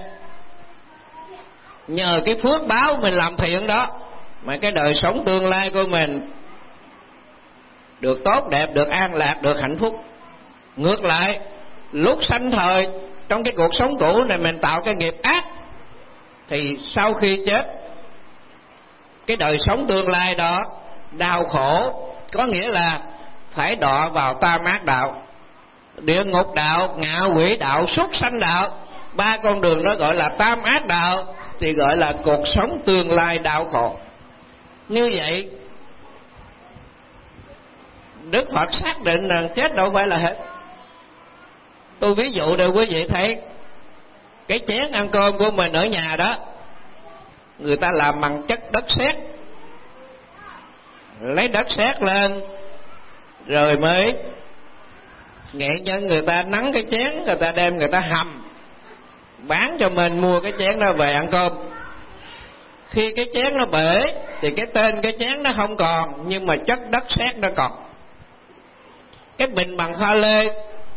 Nhờ cái phước báo mình làm thiện đó mà cái đời sống tương lai của mình được tốt đẹp, được an lạc, được hạnh phúc. Ngược lại, lúc sanh thời trong cái cuộc sống cũ này mình tạo cái nghiệp ác thì sau khi chết, cái đời sống tương lai đó đau khổ, có nghĩa là phải đọa vào tam ác đạo, địa ngục đạo, ngạ quỷ đạo, súc sanh đạo. Ba con đường đó gọi là tam ác đạo, thì gọi là cuộc sống tương lai đau khổ. Như vậy Đức Phật xác định rằng chết đâu phải là hết. Tôi ví dụ để quý vị thấy, cái chén ăn cơm của mình ở nhà đó, người ta làm bằng chất đất sét, lấy đất sét lên rồi mới nghệ nhân người ta nắng cái chén, người ta đem người ta hầm bán cho mình, mua cái chén đó về ăn cơm. Khi cái chén nó bể thì cái tên cái chén nó không còn, nhưng mà chất đất sét nó còn. Cái bình bằng pha lê,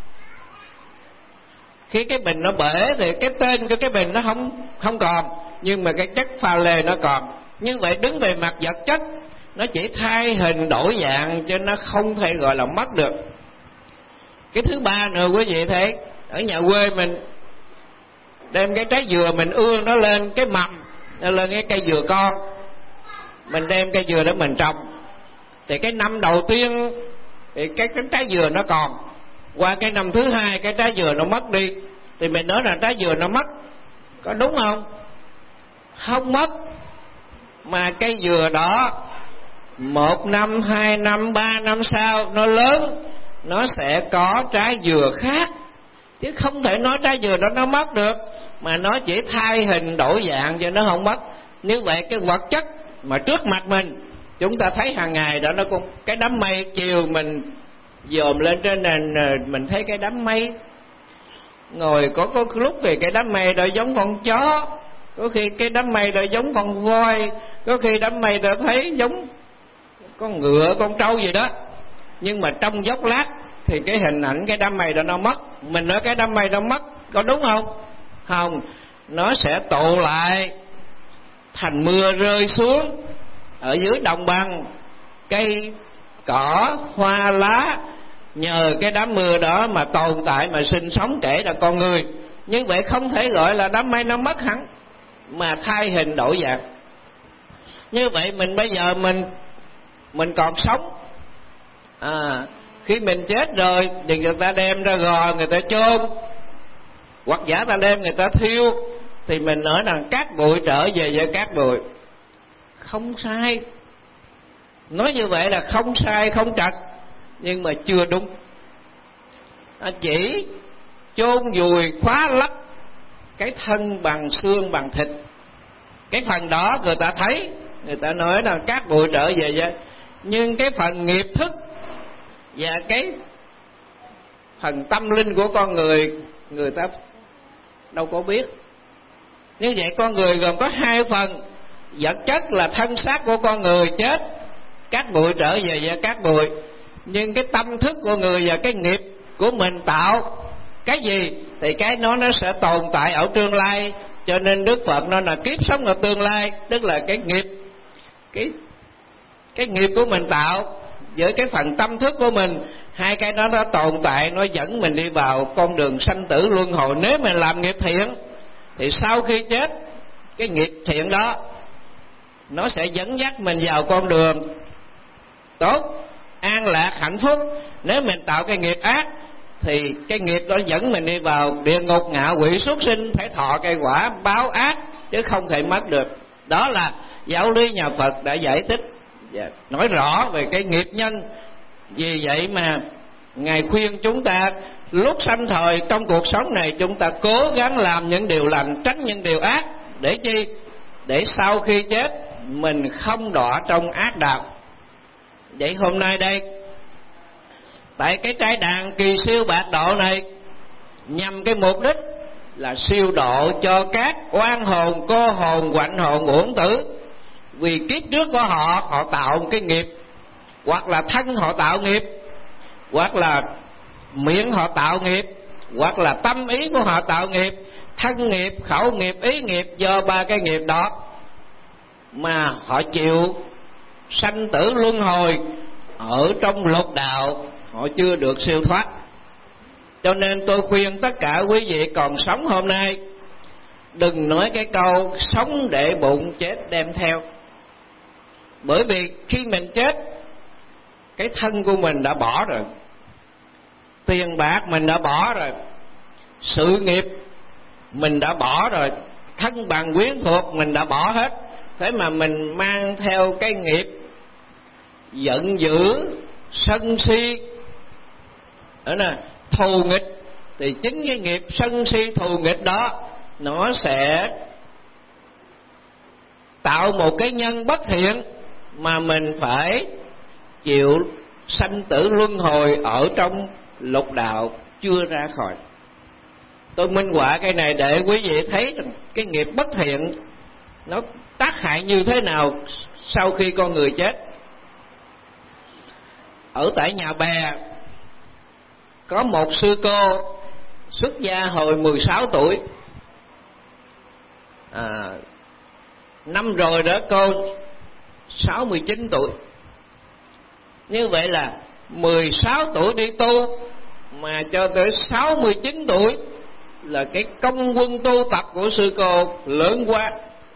khi cái bình nó bể thì cái tên của cái bình nó không không còn, nhưng mà cái chất pha lê nó còn. Như vậy đứng về mặt vật chất nó chỉ thay hình đổi dạng, cho nó không thể gọi là mất được. Cái thứ ba nữa quý vị thấy, ở nhà quê mình đem cái trái dừa mình ươm nó lên cái mầm, nó lên cái cây dừa con, mình đem cây dừa để mình trồng, thì cái năm đầu tiên thì cái, cái trái dừa nó còn, qua cái năm thứ hai cái trái dừa nó mất đi, thì mình nói là trái dừa nó mất, có đúng không? Không mất. Mà cây dừa đó một năm, hai năm, ba năm sau nó lớn, nó sẽ có trái dừa khác, chứ không thể nói trái dừa đó nó mất được, mà nó chỉ thay hình đổi dạng cho nó không mất. Như vậy cái vật chất mà trước mặt mình chúng ta thấy hàng ngày đó, nó cũng cái đám mây chiều mình dòm lên trên nền, mình thấy cái đám mây ngồi, có có lúc thì cái đám mây đó giống con chó, có khi cái đám mây đó giống con voi, có khi đám mây đó thấy giống con ngựa, con trâu gì đó. Nhưng mà trong dốc lát thì cái hình ảnh cái đám mây đó nó mất. Mình nói cái đám mây đó mất, có đúng không? Không, nó sẽ tụ lại thành mưa rơi xuống ở dưới đồng bằng, cây cỏ hoa lá, nhờ cái đám mưa đó mà tồn tại, mà sinh sống, kể là con người. Như vậy không thể gọi là đám mây nó mất hẳn, mà thay hình đổi dạng. Như vậy mình bây giờ mình mình còn sống, à, khi mình chết rồi thì người ta đem ra gò, người ta chôn, hoặc giả ta đem người ta thiêu, thì mình nói rằng cát bụi trở về với cát bụi. Không sai, nói như vậy là không sai, không trật, nhưng mà chưa đúng. À, chỉ chôn vùi khóa lấp cái thân bằng xương bằng thịt, cái phần đó người ta thấy, người ta nói là cát bụi trở về với. Nhưng cái phần nghiệp thức và cái phần tâm linh của con người, người ta đâu có biết. Như vậy con người gồm có hai phần. Vật chất là thân xác của con người chết, cát bụi trở về với cát bụi. Nhưng cái tâm thức của người và cái nghiệp của mình tạo cái gì thì cái nó nó sẽ tồn tại ở tương lai. Cho nên Đức Phật nói là kiếp sống ở tương lai, tức là cái nghiệp, cái cái nghiệp của mình tạo với cái phần tâm thức của mình, hai cái đó nó tồn tại, nó dẫn mình đi vào con đường sanh tử luân hồi. Nếu mình làm nghiệp thiện thì sau khi chết, cái nghiệp thiện đó nó sẽ dẫn dắt mình vào con đường tốt. an lạc hạnh phúc. Nếu mình tạo cái nghiệp ác thì cái nghiệp đó dẫn mình đi vào địa ngục ngạ quỷ súc sinh, phải thọ cái quả báo ác chứ không thể mất được. Đó là giáo lý nhà Phật đã giải thích và nói rõ về cái nghiệp nhân. Vì vậy mà Ngài khuyên chúng ta lúc sanh thời trong cuộc sống này chúng ta cố gắng làm những điều lành, tránh những điều ác. Để chi? Để sau khi chết mình không đọa trong ác đạo. Vậy hôm nay đây, tại cái trái đàn kỳ siêu bạc độ này, nhằm cái mục đích là siêu độ cho các oan hồn, cô hồn, quạnh hồn, uổng tử. Vì kiếp trước của họ, họ tạo một cái nghiệp, hoặc là thân họ tạo nghiệp, hoặc là miệng họ tạo nghiệp, hoặc là tâm ý của họ tạo nghiệp. Thân nghiệp, khẩu nghiệp, ý nghiệp, do ba cái nghiệp đó mà họ chịu sanh tử luân hồi ở trong lục đạo, họ chưa được siêu thoát. Cho nên tôi khuyên tất cả quý vị còn sống hôm nay, đừng nói cái câu sống để bụng chết đem theo. Bởi vì khi mình chết, cái thân của mình đã bỏ rồi, tiền bạc mình đã bỏ rồi, sự nghiệp mình đã bỏ rồi, thân bằng quyến thuộc mình đã bỏ hết. Thế mà mình mang theo cái nghiệp giận dữ, sân si, đó nè, thù nghịch. Thì chính cái nghiệp sân si thù nghịch đó nó sẽ tạo một cái nhân bất thiện mà mình phải chịu sanh tử luân hồi ở trong lục đạo chưa ra khỏi. Tôi minh họa cái này để quý vị thấy rằng cái nghiệp bất thiện nó tác hại như thế nào sau khi con người chết. Ở tại nhà bè có một sư cô xuất gia hồi mười sáu tuổi. à, Năm rồi đó cô sáu mươi chín tuổi. Như vậy là mười sáu tuổi đi tu mà cho tới sáu mươi chín tuổi là cái công quân tu tập của sư cô lớn quá,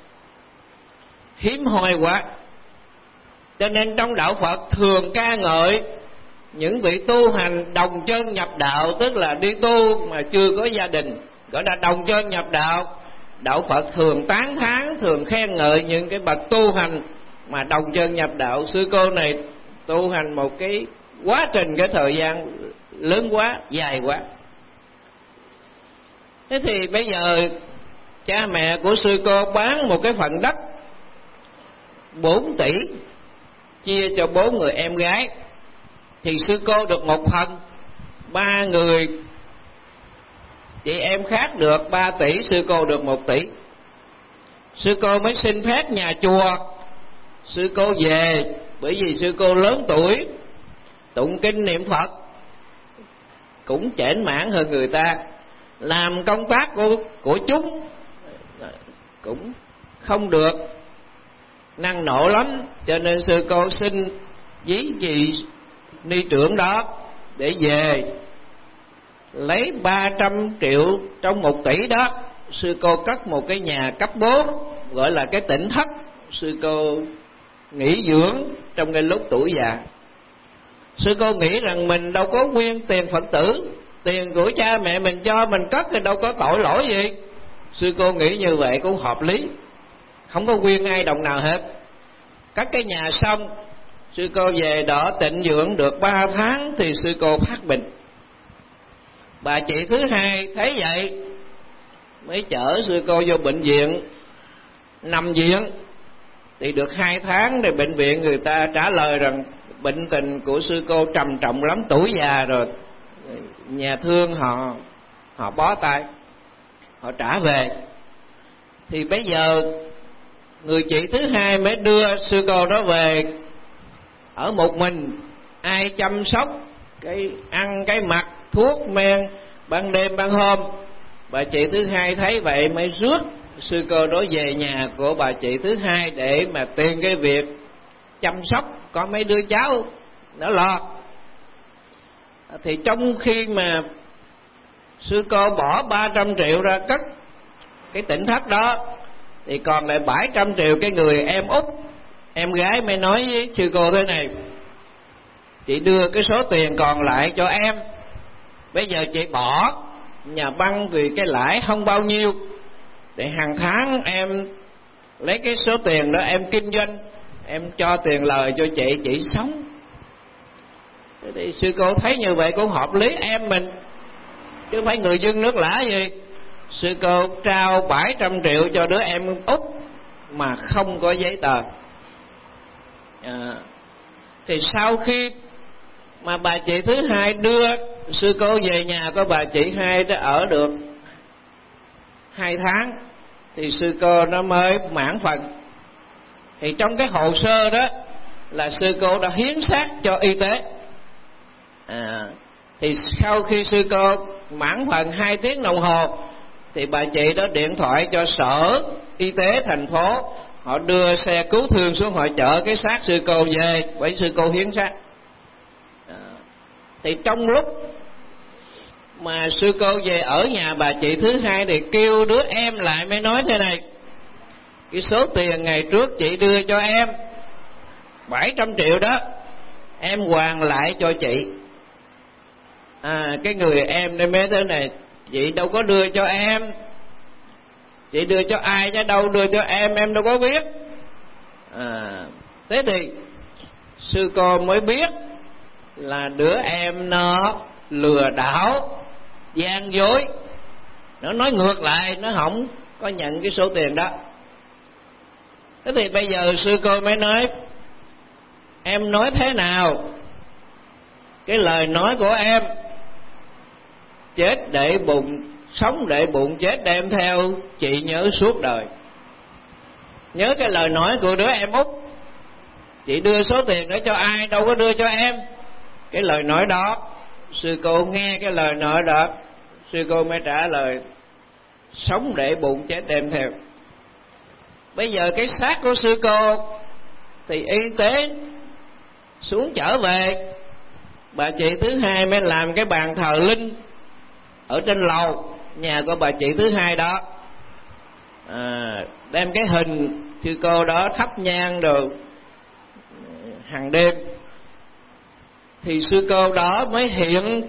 hiếm hoi quá. Cho nên trong đạo Phật thường ca ngợi những vị tu hành đồng chân nhập đạo, tức là đi tu mà chưa có gia đình, gọi là đồng chân nhập đạo. Đạo Phật thường tán thán, thường khen ngợi những cái bậc tu hành mà đồng chân nhập đạo. Sư cô này tu hành một cái quá trình, cái thời gian lớn quá, dài quá. Thế thì bây giờ cha mẹ của sư cô bán một cái phần đất bốn tỷ chia cho bốn người em gái, thì sư cô được một phần, ba người chị em khác được ba tỷ, sư cô được một tỷ. Sư cô mới xin phép nhà chùa, sư cô về, bởi vì sư cô lớn tuổi, tụng kinh niệm Phật cũng chểnh mãn hơn người ta, làm công tác của, của chúng cũng không được năng nổ lắm. Cho nên sư cô xin với vị ni trưởng đó để về lấy ba trăm triệu trong một tỷ đó. Sư cô cất một cái nhà cấp bốn, gọi là cái tỉnh thất. Sư cô nghỉ dưỡng trong cái lúc tuổi già. Sư cô nghĩ rằng mình đâu có nguyên tiền Phật tử, tiền của cha mẹ mình cho mình cất thì đâu có tội lỗi gì. Sư cô nghĩ như vậy cũng hợp lý, không có quyên ai đồng nào hết. Cất cái nhà xong, sư cô về đó tịnh dưỡng được ba tháng thì sư cô phát bệnh. Bà chị thứ hai thấy vậy mới chở sư cô vô bệnh viện nằm viện. Thì được hai tháng thì bệnh viện người ta trả lời rằng bệnh tình của sư cô trầm trọng lắm, tuổi già rồi. Nhà thương họ họ bó tay, họ trả về. Thì bây giờ người chị thứ hai mới đưa sư cô đó về ở một mình, ai chăm sóc cái ăn cái mặc, thuốc men ban đêm ban hôm. Bà chị thứ hai thấy vậy mới rước sư cô đó về nhà của bà chị thứ hai để mà tiền cái việc chăm sóc có mấy đứa cháu nó lo. Thì trong khi mà sư cô bỏ ba trăm triệu ra cất cái tỉnh thất đó, thì còn lại bảy trăm triệu. Cái người em út, em gái mới nói với sư cô thế này: chị đưa cái số tiền còn lại cho em, bây giờ chị bỏ nhà băng vì cái lãi không bao nhiêu, để hàng tháng em lấy cái số tiền đó em kinh doanh, em cho tiền lời cho chị, chị sống. Thế thì sư cô thấy như vậy cũng hợp lý em mình, chứ không phải người dân nước lã gì. Sư cô trao bảy trăm triệu cho đứa em út mà không có giấy tờ. À, thì sau khi mà bà chị thứ hai đưa sư cô về nhà của bà chị hai đã ở được hai tháng, thì sư cô nó mới mãn phần. Thì trong cái hồ sơ đó là sư cô đã hiến xác cho y tế. À, thì sau khi sư cô mãn phần hai tiếng đồng hồ, thì bà chị đó điện thoại cho sở y tế thành phố, họ đưa xe cứu thương xuống, họ chở cái xác sư cô về, bởi sư cô hiến xác. À, thì trong lúc mà sư cô về ở nhà bà chị thứ hai thì kêu đứa em lại mới nói thế này: cái số tiền ngày trước chị đưa cho em bảy trăm triệu đó, em hoàn lại cho chị. À, cái người em đây mới thế này: chị đâu có đưa cho em, chị đưa cho ai chứ đâu đưa cho em, em đâu có biết. À, thế thì sư cô mới biết là đứa em nó lừa đảo, gian dối, nó nói ngược lại, nó không có nhận cái số tiền đó. Thế thì bây giờ sư cô mới nói: em nói thế nào? Cái lời nói của em chết để bụng, sống để bụng, chết đem theo chị nhớ suốt đời. Nhớ cái lời nói của đứa em út: chị đưa số tiền đó cho ai, đâu có đưa cho em. Cái lời nói đó, sư cô nghe cái lời nói đó, sư cô mới trả lời: sống để bụng, chết đem theo. Bây giờ cái xác của sư cô thì y tế xuống chở về, bà chị thứ hai mới làm cái bàn thờ linh ở trên lầu nhà của bà chị thứ hai đó. À, đem cái hình sư cô đó thắp nhang rồi hàng đêm, thì sư cô đó mới hiện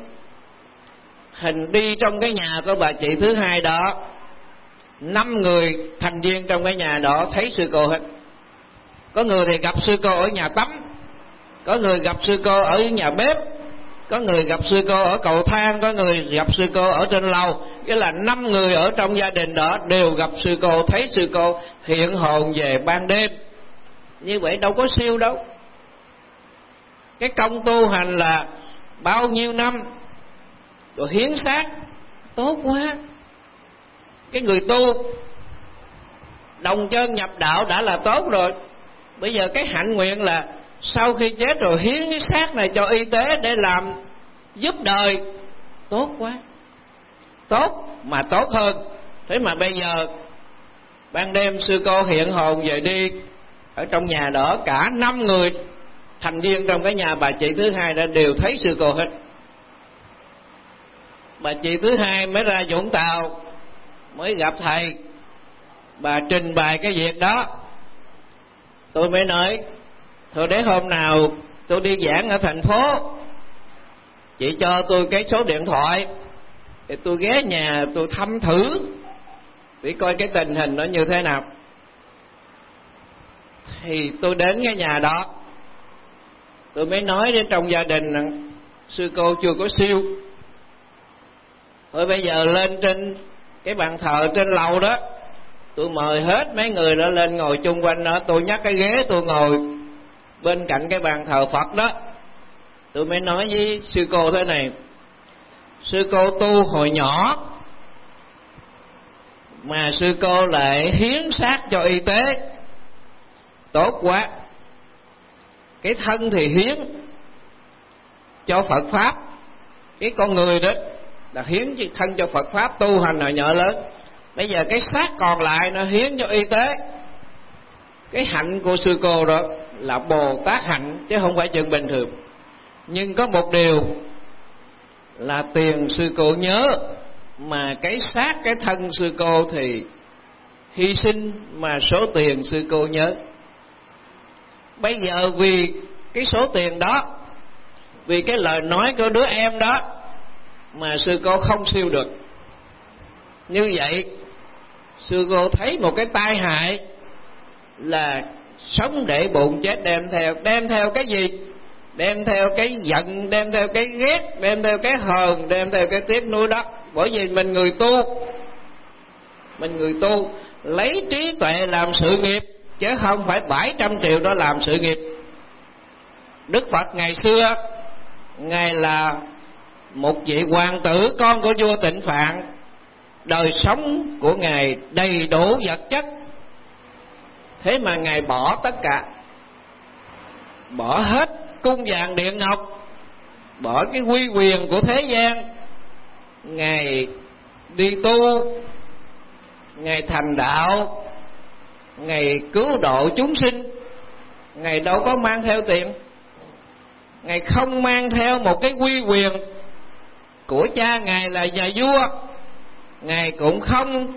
hình đi trong cái nhà của bà chị thứ hai đó. Năm người thành viên trong cái nhà đó thấy sư cô hết. Có người thì gặp sư cô ở nhà tắm, có người gặp sư cô ở nhà bếp, có người gặp sư cô ở cầu thang, có người gặp sư cô ở trên lầu. Nghĩa là năm người ở trong gia đình đó đều gặp sư cô, thấy sư cô hiện hồn về ban đêm. Như vậy đâu có siêu đâu. Cái công tu hành là bao nhiêu năm rồi hiến xác, tốt quá. Cái người tu đồng chân nhập đạo đã là tốt rồi. Bây giờ cái hạnh nguyện là sau khi chết rồi hiến cái xác này cho y tế để làm giúp đời, tốt quá. Tốt mà tốt hơn. Thế mà bây giờ ban đêm sư cô hiện hồn về đi ở trong nhà đó, cả năm người thành viên trong cái nhà bà chị thứ hai đã đều thấy sư cô hết. Bà chị thứ hai mới ra Vũng Tàu, mới gặp thầy, bà trình bày cái việc đó. Tôi mới nói: thôi để hôm nào tôi đi giảng ở thành phố, chị cho tôi cái số điện thoại để tôi ghé nhà tôi thăm thử, để coi cái tình hình nó như thế nào. Thì tôi đến cái nhà đó, tôi mới nói đến trong gia đình rằng sư cô chưa có siêu. Thôi bây giờ lên trên cái bàn thờ trên lầu đó, tôi mời hết mấy người đó lên ngồi chung quanh đó. Tôi nhắc cái ghế tôi ngồi bên cạnh cái bàn thờ Phật đó. Tôi mới nói với sư cô thế này: sư cô tu hồi nhỏ mà sư cô lại hiến xác cho y tế, tốt quá. Cái thân thì hiến cho Phật Pháp, cái con người đó là hiến thân cho Phật Pháp tu hành rồi nhỏ lớn. Bây giờ cái xác còn lại nó hiến cho y tế. Cái hạnh của sư cô đó là Bồ Tát hạnh, chứ không phải chuyện bình thường. Nhưng có một điều là tiền sư cô nhớ, mà cái xác cái thân sư cô thì hy sinh, mà số tiền sư cô nhớ. Bây giờ vì cái số tiền đó vì cái lời nói của đứa em đó mà sư cô không siêu được. Như vậy sư cô thấy một cái tai hại là sống để bụng chết đem theo. Đem theo cái gì? Đem theo cái giận, đem theo cái ghét, đem theo cái hờn, đem theo cái tiếc nuối đó. Bởi vì mình người tu, mình người tu lấy trí tuệ làm sự nghiệp, chứ không phải bảy trăm triệu đó làm sự nghiệp. Đức Phật ngày xưa, Ngài là một vị hoàng tử, con của vua Tịnh Phạn. Đời sống của Ngài đầy đủ vật chất, thế mà Ngài bỏ tất cả, bỏ hết cung vàng điện ngọc, bỏ cái uy quyền của thế gian. Ngài đi tu, Ngài thành đạo, Ngài cứu độ chúng sinh. Ngài đâu có mang theo tiền, Ngài không mang theo một cái uy quyền của cha Ngài là nhà vua. Ngài cũng không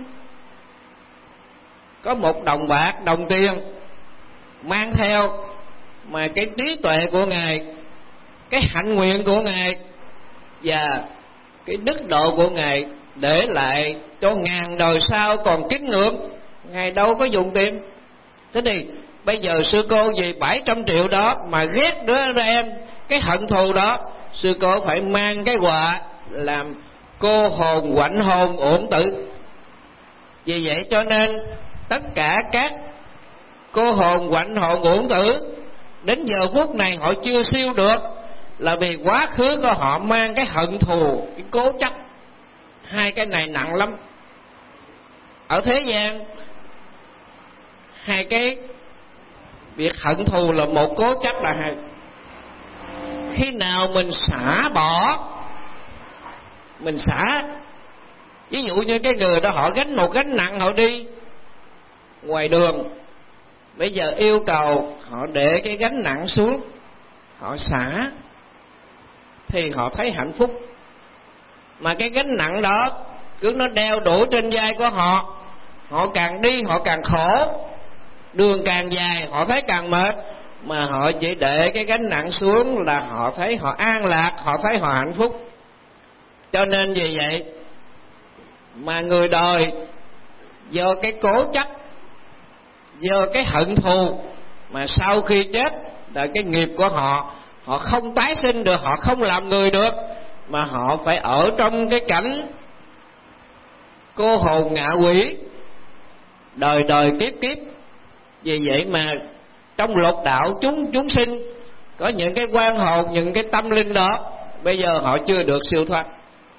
có một đồng bạc, đồng tiền mang theo, mà cái trí tuệ của Ngài, cái hạnh nguyện của Ngài và cái đức độ của Ngài để lại cho ngàn đời sau còn kính ngưỡng. Ngài đâu có dùng tiền. Thế thì bây giờ sư cô vì bảy trăm triệu đó mà ghét đứa em, cái hận thù đó, sư cô phải mang cái họa làm cô hồn quạnh hồn uổng tử. Vì vậy cho nên tất cả các cô hồn quạnh hồn uổng tử đến giờ phút này họ chưa siêu được, là vì quá khứ của họ mang cái hận thù, cái cố chấp. Hai cái này nặng lắm. Ở thế gian, hai cái việc hận thù là một, cố chấp là hai. Khi nào mình xả bỏ, mình xả, ví dụ như cái người đó họ gánh một gánh nặng, họ đi ngoài đường, bây giờ yêu cầu họ để cái gánh nặng xuống, họ xả, thì họ thấy hạnh phúc. Mà cái gánh nặng đó cứ nó đeo đổ trên vai của họ, họ càng đi họ càng khổ, đường càng dài họ thấy càng mệt. Mà họ chỉ để cái gánh nặng xuống là họ thấy họ an lạc, họ thấy họ hạnh phúc. Cho nên vì vậy mà người đời do cái cố chấp, do cái hận thù, mà sau khi chết là cái nghiệp của họ, họ không tái sinh được, họ không làm người được, mà họ phải ở trong cái cảnh cô hồn ngạ quỷ, đời đời kiếp kiếp. Vì vậy mà trong lục đạo chúng chúng sinh có những cái quan hồn, những cái tâm linh đó, bây giờ họ chưa được siêu thoát.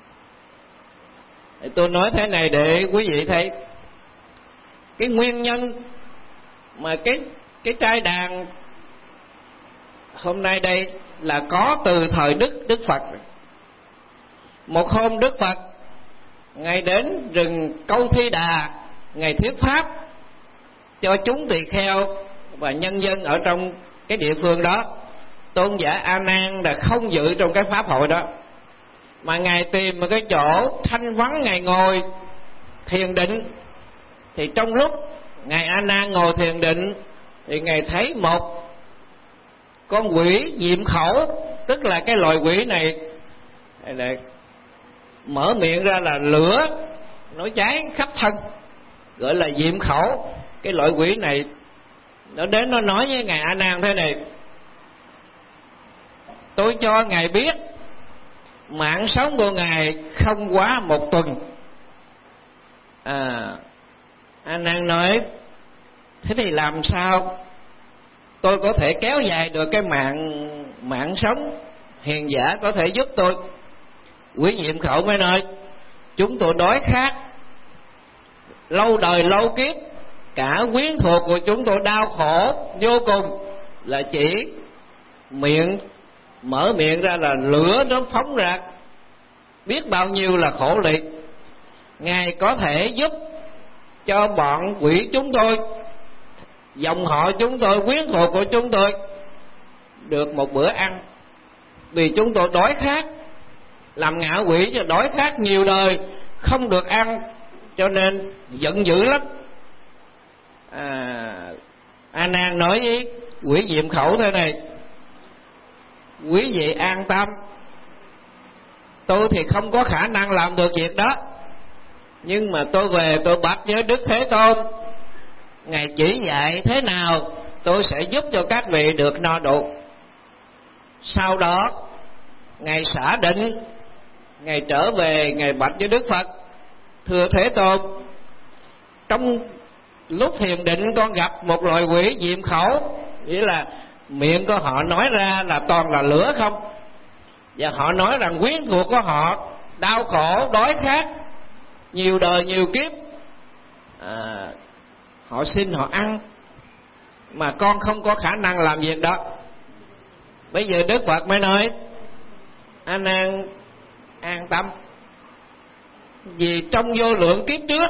Tôi nói thế này để quý vị thấy cái nguyên nhân mà cái cái trai đàn hôm nay đây là có từ thời Đức Đức Phật. Một hôm Đức Phật Ngài đến rừng Câu Thi Đà, Ngài thuyết pháp cho chúng tỳ kheo và nhân dân ở trong cái địa phương đó. Tôn giả A Nan là không dự trong cái pháp hội đó, mà Ngài tìm một cái chỗ thanh vắng, Ngài ngồi thiền định. Thì trong lúc Ngài A Nan ngồi thiền định thì Ngài thấy một con quỷ diệm khẩu, tức là cái loài quỷ này là mở miệng ra là lửa nó cháy khắp thân, gọi là diệm khẩu. Cái loại quỷ này nó đến nó nói với Ngài A Nan thế này: tôi cho Ngài biết mạng sống của Ngài không quá một tuần. À, A Nan nói: thế thì làm sao tôi có thể kéo dài được cái mạng mạng sống? Hiền giả có thể giúp tôi. Quỷ diệm khẩu mới nói: chúng tôi đói khát lâu đời lâu kiếp, cả quyến thuộc của chúng tôi đau khổ vô cùng, là chỉ miệng mở miệng ra là lửa nó phóng ra, biết bao nhiêu là khổ liệt. Ngài có thể giúp cho bọn quỷ chúng tôi, dòng họ chúng tôi, quyến thuộc của chúng tôi được một bữa ăn, vì chúng tôi đói khát, làm ngạ quỷ cho đói khát nhiều đời không được ăn, cho nên giận dữ lắm. à, A Nan nói với quỷ diệm khẩu thế này: quý vị an tâm, tôi thì không có khả năng làm được việc đó, nhưng mà tôi về tôi bạch với Đức Thế Tôn, Ngài chỉ dạy thế nào tôi sẽ giúp cho các vị được no đủ. Sau đó Ngài xả định, Ngài trở về, Ngài bạch với Đức Phật: thưa Thế Tôn, trong lúc thiền định con gặp một loài quỷ diệm khẩu, nghĩa là miệng của họ nói ra là toàn là lửa không, và họ nói rằng quyến thuộc của họ đau khổ đói khát nhiều đời nhiều kiếp, à, họ xin họ ăn, mà con không có khả năng làm việc đó. Bây giờ Đức Phật mới nói: A Nan an tâm, vì trong vô lượng kiếp trước,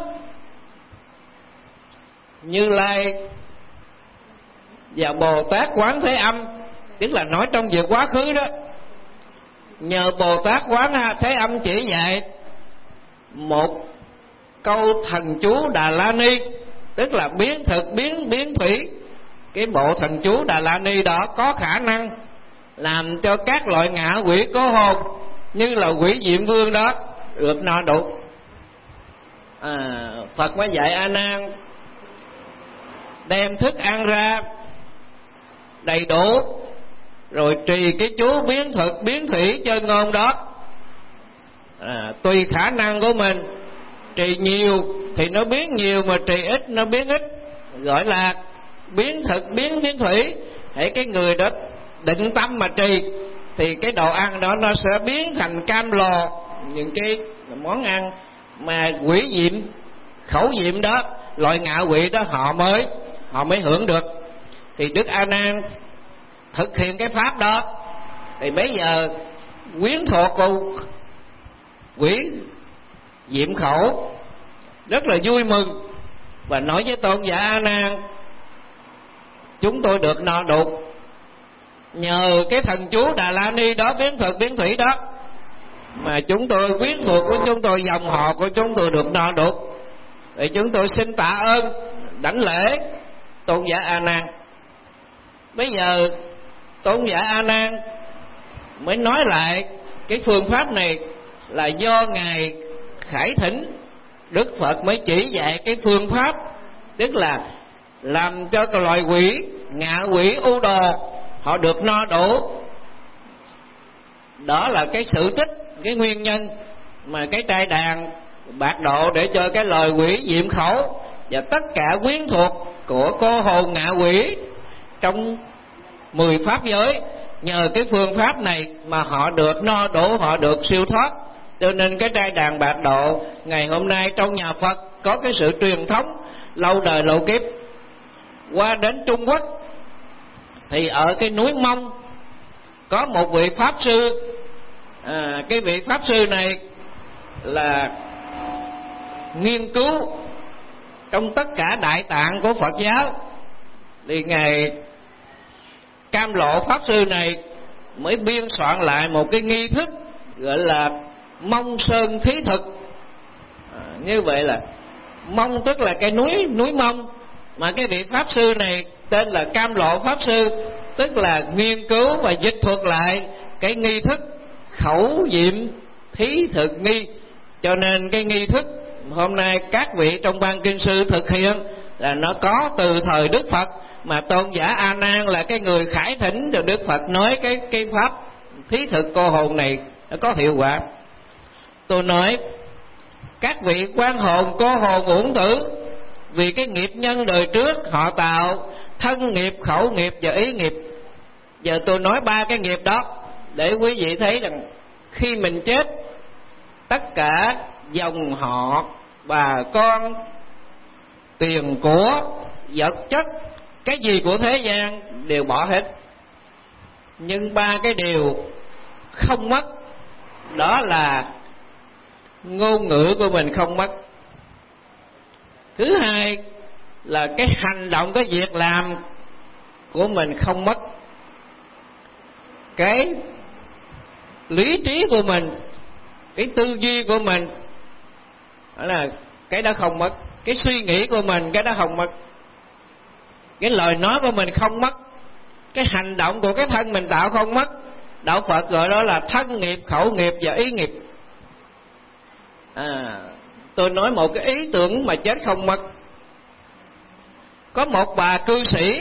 Như Lai và Bồ Tát Quán Thế Âm, tức là nói trong việc quá khứ đó, nhờ Bồ Tát Quán Thế Âm chỉ dạy một câu thần chú Đà La Ni, tức là biến thực biến biến thủy. Cái bộ thần chú Đà La Ni đó có khả năng làm cho các loại ngạ quỷ cố hồn như là quỷ Diệm Vương đó được no đủ. à, Phật mới dạy A Nan đem thức ăn ra đầy đủ, rồi trì cái chú biến thực biến thủy chân ngôn đó, à, tùy khả năng của mình. Trì nhiều thì nó biến nhiều, mà trì ít nó biến ít, gọi là biến thực biến biến thủy. Hãy cái người đó định tâm mà trì thì cái đồ ăn đó nó sẽ biến thành cam lồ, những cái món ăn mà quỷ diệm khẩu diệm đó, loại ngạ quỷ đó họ mới họ mới hưởng được. Thì Đức A Nan thực hiện cái pháp đó, thì bây giờ quyến thuộc của quỷ diệm khẩu rất là vui mừng, và nói với tôn giả A Nan: chúng tôi được no đủ nhờ cái thần chú Đà La Ni đó, biến thực biến thủy đó, mà chúng tôi quyến thuộc của chúng tôi, dòng họ của chúng tôi được no đủ. Vậy chúng tôi xin tạ ơn đảnh lễ tôn giả A Nan. Bây giờ tôn giả A Nan mới nói lại cái phương pháp này là do Ngài khải thỉnh Đức Phật mới chỉ dạy cái phương pháp, tức là làm cho cái loài quỷ ngạ quỷ u đồ họ được no đủ. Đó là cái sự tích, cái nguyên nhân mà cái trai đàn bạc độ để cho cái loài quỷ diệm khẩu và tất cả quyến thuộc của cô hồn ngạ quỷ trong mười pháp giới, nhờ cái phương pháp này mà họ được no đủ, họ được siêu thoát. Cho nên cái trai đàn bạc độ ngày hôm nay trong nhà Phật có cái sự truyền thống lâu đời lâu kiếp. Qua đến Trung Quốc thì ở cái núi Mông có một vị pháp sư, à, cái vị pháp sư này là nghiên cứu trong tất cả đại tạng của Phật giáo. Thì ngài Cam Lộ pháp sư này mới biên soạn lại một cái nghi thức gọi là Mông Sơn Thí Thực. à, Như vậy là Mông tức là cái núi núi Mông, mà cái vị pháp sư này tên là Cam Lộ pháp sư, tức là nghiên cứu và dịch thuật lại cái nghi thức khẩu diệm thí thực nghi. Cho nên cái nghi thức hôm nay các vị trong ban kinh sư thực hiện là nó có từ thời Đức Phật, mà tôn giả A Nan là cái người khải thỉnh cho Đức Phật nói cái cái pháp thí thực cô hồn này nó có hiệu quả. Tôi nói các vị quan hồn cô hồn uổng tử, vì cái nghiệp nhân đời trước họ tạo thân nghiệp, khẩu nghiệp và ý nghiệp. Giờ tôi nói ba cái nghiệp đó để quý vị thấy rằng khi mình chết, tất cả dòng họ, bà con, tiền của, vật chất, cái gì của thế gian đều bỏ hết. Nhưng ba cái điều không mất, đó là ngôn ngữ của mình không mất. Thứ hai là cái hành động, cái việc làm của mình không mất. Cái lý trí của mình, cái tư duy của mình, đó là cái đó không mất. Cái suy nghĩ của mình, cái đó không mất. Cái lời nói của mình không mất. Cái hành động của cái thân mình tạo không mất. đạo Phật gọi đó là thân nghiệp, khẩu nghiệp và ý nghiệp. À, tôi nói một cái ý tưởng mà chết không mất. Có một bà cư sĩ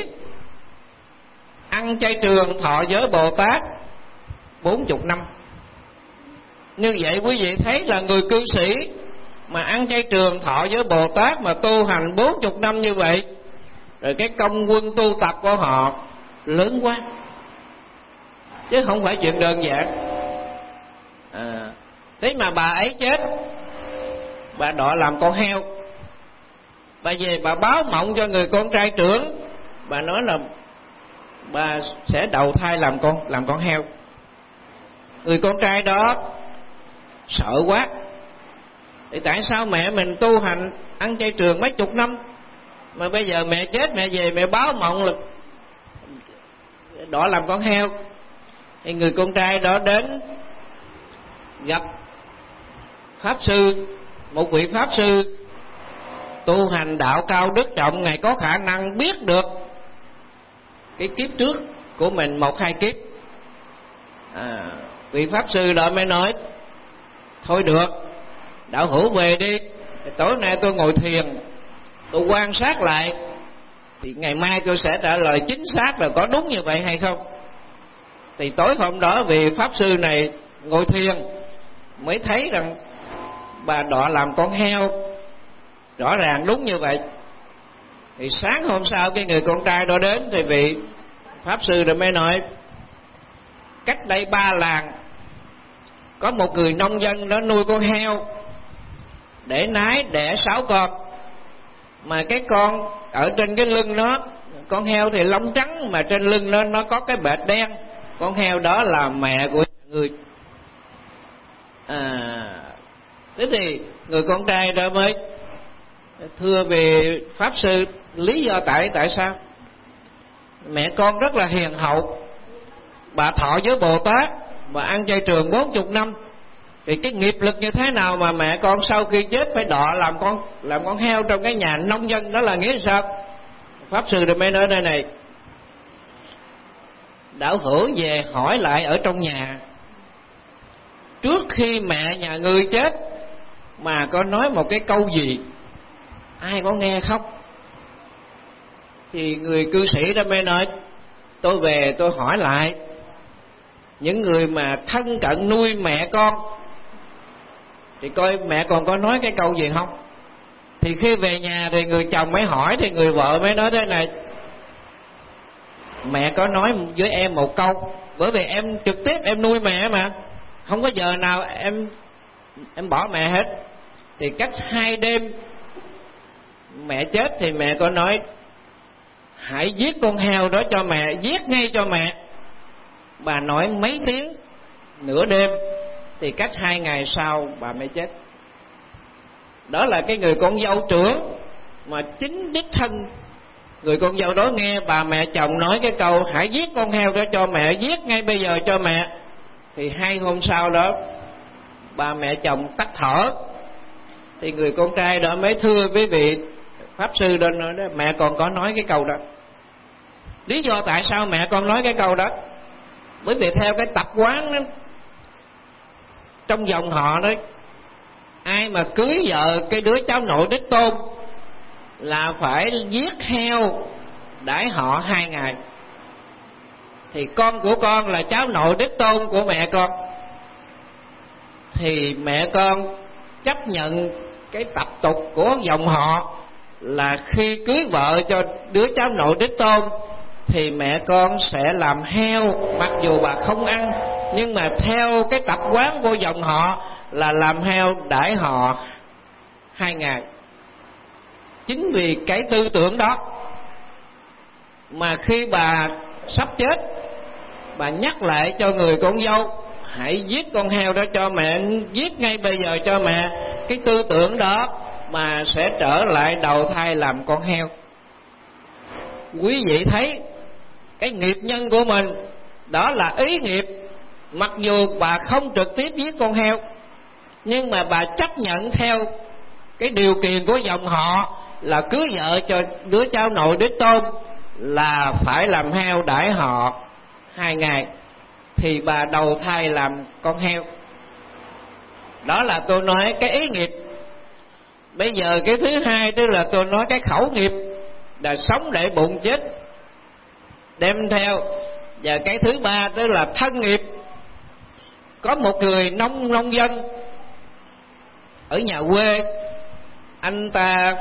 ăn chay trường thọ giới Bồ Tát bốn mươi năm. Như vậy quý vị thấy là người cư sĩ mà ăn chay trường thọ với Bồ Tát mà tu hành bốn mươi năm như vậy, rồi cái công quân tu tập của họ lớn quá, chứ không phải chuyện đơn giản. À, thế mà bà ấy chết, bà đọa làm con heo. Bà về bà báo mộng cho người con trai trưởng, bà nói là bà sẽ đầu thai làm con làm con heo. Người con trai đó sợ quá, thì tại sao mẹ mình tu hành ăn chay trường mấy chục năm mà bây giờ mẹ chết, mẹ về mẹ báo mộng là đọa làm con heo. Thì người con trai đó đến gặp pháp sư, một vị pháp sư tu hành đạo cao đức trọng, ngài có khả năng biết được cái kiếp trước của mình một hai kiếp. À, vị pháp sư đó mới nói thôi được, đạo hữu về đi, tối nay tôi ngồi thiền, tôi quan sát lại, thì ngày mai tôi sẽ trả lời chính xác là có đúng như vậy hay không. Thì tối hôm đó vị pháp sư này ngồi thiền mới thấy rằng bà đọa làm con heo, rõ ràng đúng như vậy. Thì sáng hôm sau cái người con trai đó đến, thì vị pháp sư rồi mới nói cách đây ba làng có một người nông dân đó nuôi con heo để nái đẻ sáu con, mà cái con ở trên cái lưng nó, con heo thì lông trắng mà trên lưng nó nó có cái bệt đen, con heo đó là mẹ của người. À, thế thì người con trai đó mới thưa về pháp sư lý do tại tại sao mẹ con rất là hiền hậu, bà thọ với Bồ Tát và ăn chay trường bốn mươi năm, thì cái nghiệp lực như thế nào mà mẹ con sau khi chết phải đọa làm con làm con heo trong cái nhà nông dân đó là nghĩa sao? Pháp sư rồi mới nói đây này, đạo hữu về hỏi lại ở trong nhà, trước khi mẹ nhà ngươi chết mà có nói một cái câu gì, ai có nghe không? Thì người cư sĩ đó mới nói tôi về tôi hỏi lại những người mà thân cận nuôi mẹ con, thì coi mẹ còn có nói cái câu gì không. Thì khi về nhà thì người chồng mới hỏi, thì người vợ mới nói thế này, mẹ có nói với em một câu, bởi vì em trực tiếp em nuôi mẹ mà, không có giờ nào em em bỏ mẹ hết. Thì cách hai đêm mẹ chết thì mẹ có nói hãy giết con heo đó cho mẹ, giết ngay cho mẹ. Bà nói mấy tiếng, nửa đêm, thì cách hai ngày sau bà mới chết. Đó là cái người con dâu trưởng mà chính đích thân người con dâu đó nghe bà mẹ chồng nói cái câu hãy giết con heo đó cho mẹ, giết ngay bây giờ cho mẹ. Thì hai hôm sau đó bà mẹ chồng tắt thở. Thì người con trai đó mới thưa với vị pháp sư đó, nói đó mẹ còn có nói cái câu đó. Lý do tại sao mẹ con nói cái câu đó, bởi vì theo cái tập quán đó, trong dòng họ đó, ai mà cưới vợ cái đứa cháu nội đích tôn là phải giết heo đãi họ hai ngày. Thì con của con là cháu nội đích tôn của mẹ con, thì mẹ con chấp nhận cái tập tục của dòng họ là khi cưới vợ cho đứa cháu nội đích tôn thì mẹ con sẽ làm heo, mặc dù bà không ăn, nhưng mà theo cái tập quán của dòng họ là làm heo đãi họ hai ngày. Chính vì cái tư tưởng đó mà khi bà sắp chết, bà nhắc lại cho người con dâu hãy giết con heo đó cho mẹ, giết ngay bây giờ cho mẹ. Cái tư tưởng đó mà sẽ trở lại đầu thai làm con heo. Quý vị thấy cái nghiệp nhân của mình đó là ý nghiệp, mặc dù bà không trực tiếp giết con heo, nhưng mà bà chấp nhận theo cái điều kiện của dòng họ là cưới vợ cho đứa cháu nội đích tôn là phải làm heo đãi họ hai ngày. thì bà đầu thai làm con heo. Đó là tôi nói cái ý nghiệp. Bây giờ cái thứ hai tức là tôi nói cái khẩu nghiệp, là sống để bụng chết đem theo. Và cái thứ ba tức là thân nghiệp. Có một người nông nông dân ở nhà quê, anh ta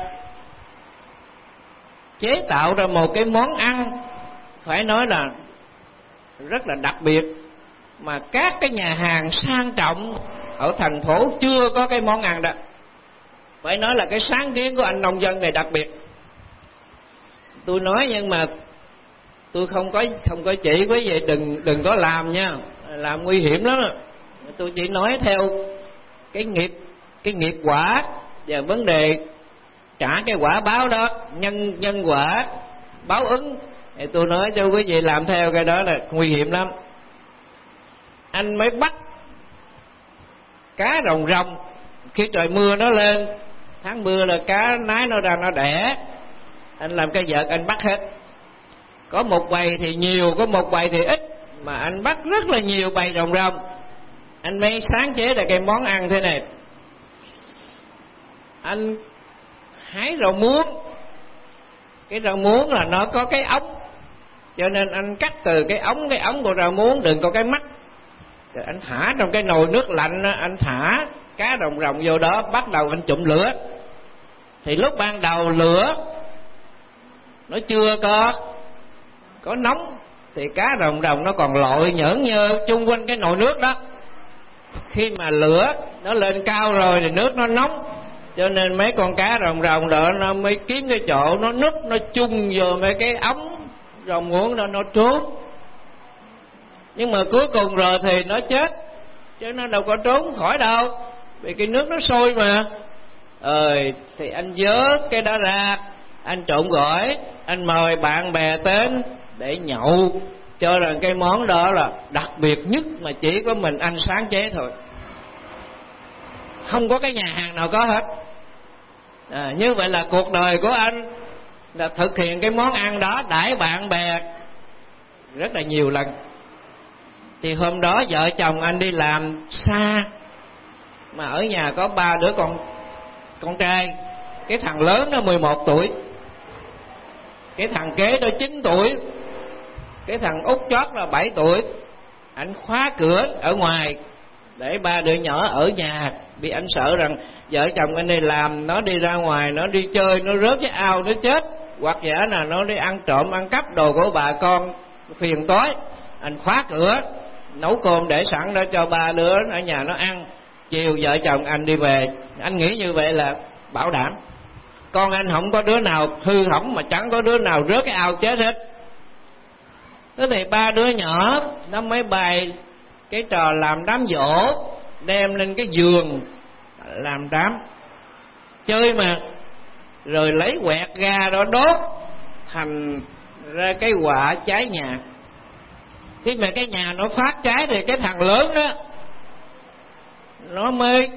chế tạo ra một cái món ăn phải nói là rất là đặc biệt, mà các cái nhà hàng sang trọng ở thành phố chưa có cái món ăn đó. Phải nói là cái sáng kiến của anh nông dân này đặc biệt. Tôi nói nhưng mà tôi không có không có chỉ quý vị đừng đừng có làm nha, làm nguy hiểm lắm. Tôi chỉ nói theo cái nghiệp cái nghiệp quả và vấn đề trả cái quả báo đó, nhân nhân quả báo ứng. Thì tôi nói cho quý vị làm theo cái đó là nguy hiểm lắm. Anh mới bắt cá rồng rồng, khi trời mưa nó lên, tháng mưa là cá nái nó ra nó đẻ, anh làm cái vợt anh bắt hết. Có một bầy thì nhiều, có một bầy thì ít, mà anh bắt rất là nhiều bầy rồng rồng. Anh mới sáng chế ra cái món ăn thế này. Anh hái rau muống. Cái rau muống là nó có cái ống, cho nên anh cắt từ cái ống cái ống của rau muống, đừng có cái mắt. Rồi anh thả trong cái nồi nước lạnh, anh thả cá rồng rồng vô đó, bắt đầu anh chụm lửa. Thì lúc ban đầu lửa nó chưa có có nóng, thì cá rồng rồng nó còn lội nhởn nhơ chung quanh cái nồi nước đó. Khi mà lửa nó lên cao rồi thì nước nó nóng, cho nên mấy con cá rồng rồng đó nó mới kiếm cái chỗ nó núp, nó chung vô mấy cái ống rồng muống đó, nó trốn. Nhưng mà cuối cùng rồi thì nó chết, chứ nó đâu có trốn khỏi đâu, vì cái nước nó sôi mà. Ờ thì anh vớt cái đó ra, anh trộn gỏi, anh mời bạn bè đến để nhậu, cho rằng cái món đó là đặc biệt nhất mà chỉ có mình anh sáng chế thôi, không có cái nhà hàng nào có hết. À, như vậy là cuộc đời của anh là thực hiện cái món ăn đó đãi bạn bè rất là nhiều lần. Thì hôm đó vợ chồng anh đi làm xa, mà ở nhà có ba đứa con con trai. Cái thằng lớn nó mười một tuổi, cái thằng kế đó chín tuổi, cái thằng út chót là bảy tuổi. Anh khóa cửa ở ngoài để ba đứa nhỏ ở nhà, vì anh sợ rằng vợ chồng anh đi làm, nó đi ra ngoài, nó đi chơi, nó rớt cái ao nó chết, hoặc giả là nó đi ăn trộm ăn cắp đồ của bà con phiền toái. Anh khóa cửa, nấu cơm để sẵn đó cho ba đứa ở nhà nó ăn. Chiều vợ chồng anh đi về, anh nghĩ như vậy là bảo đảm con anh không có đứa nào hư hỏng, mà chẳng có đứa nào rớt cái ao chết hết. Thế thì ba đứa nhỏ nó mới bày cái trò làm đám giỗ, đem lên cái giường làm đám chơi mà, rồi lấy quẹt ga đó đốt thành ra cái quả cháy nhà. Khi mà cái nhà nó phát cháy thì cái thằng lớn đó nó mới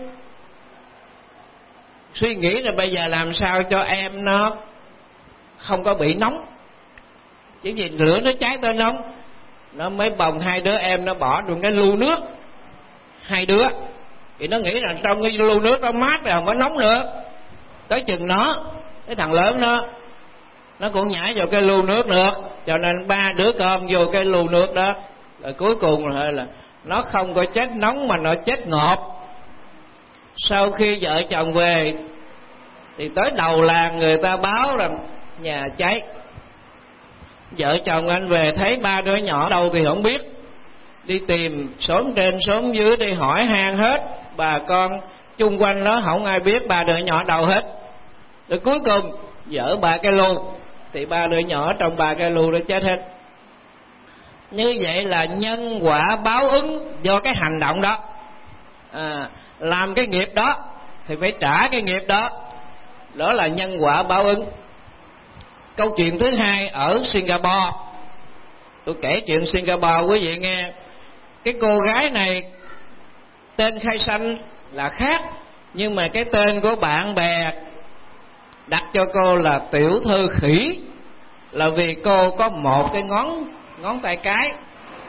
suy nghĩ là bây giờ làm sao cho em nó không có bị nóng, chỉ vì lửa nó cháy tới nóng. Nó mới bồng hai đứa em nó bỏ trong cái lu nước, hai đứa thì nó nghĩ rằng trong cái lu nước nó mát rồi không có nóng nữa. Tới chừng nó, cái thằng lớn nó nó cũng nhảy vào cái lu nước nữa, cho nên ba đứa con vô cái lu nước đó. Rồi cuối cùng là, là nó không có chết nóng mà nó chết ngọt. Sau khi vợ chồng về thì tới đầu làng người ta báo rằng nhà cháy. Vợ chồng anh về thấy ba đứa nhỏ đâu thì không biết, đi tìm xóm trên xóm dưới đi hỏi han hết, bà con chung quanh nó không ai biết ba đứa nhỏ đâu hết. Rồi cuối cùng dỡ ba cái lu thì ba đứa nhỏ trong ba cái lu nó chết hết. Như vậy là nhân quả báo ứng do cái hành động đó. À, làm cái nghiệp đó thì phải trả cái nghiệp đó, đó là nhân quả báo ứng. Câu chuyện thứ hai ở Singapore, tôi kể chuyện Singapore quý vị nghe. Cái cô gái này tên khai sanh là khác, nhưng mà cái tên của bạn bè đặt cho cô là Tiểu Thư Khỉ, là vì cô có một cái ngón ngón tay cái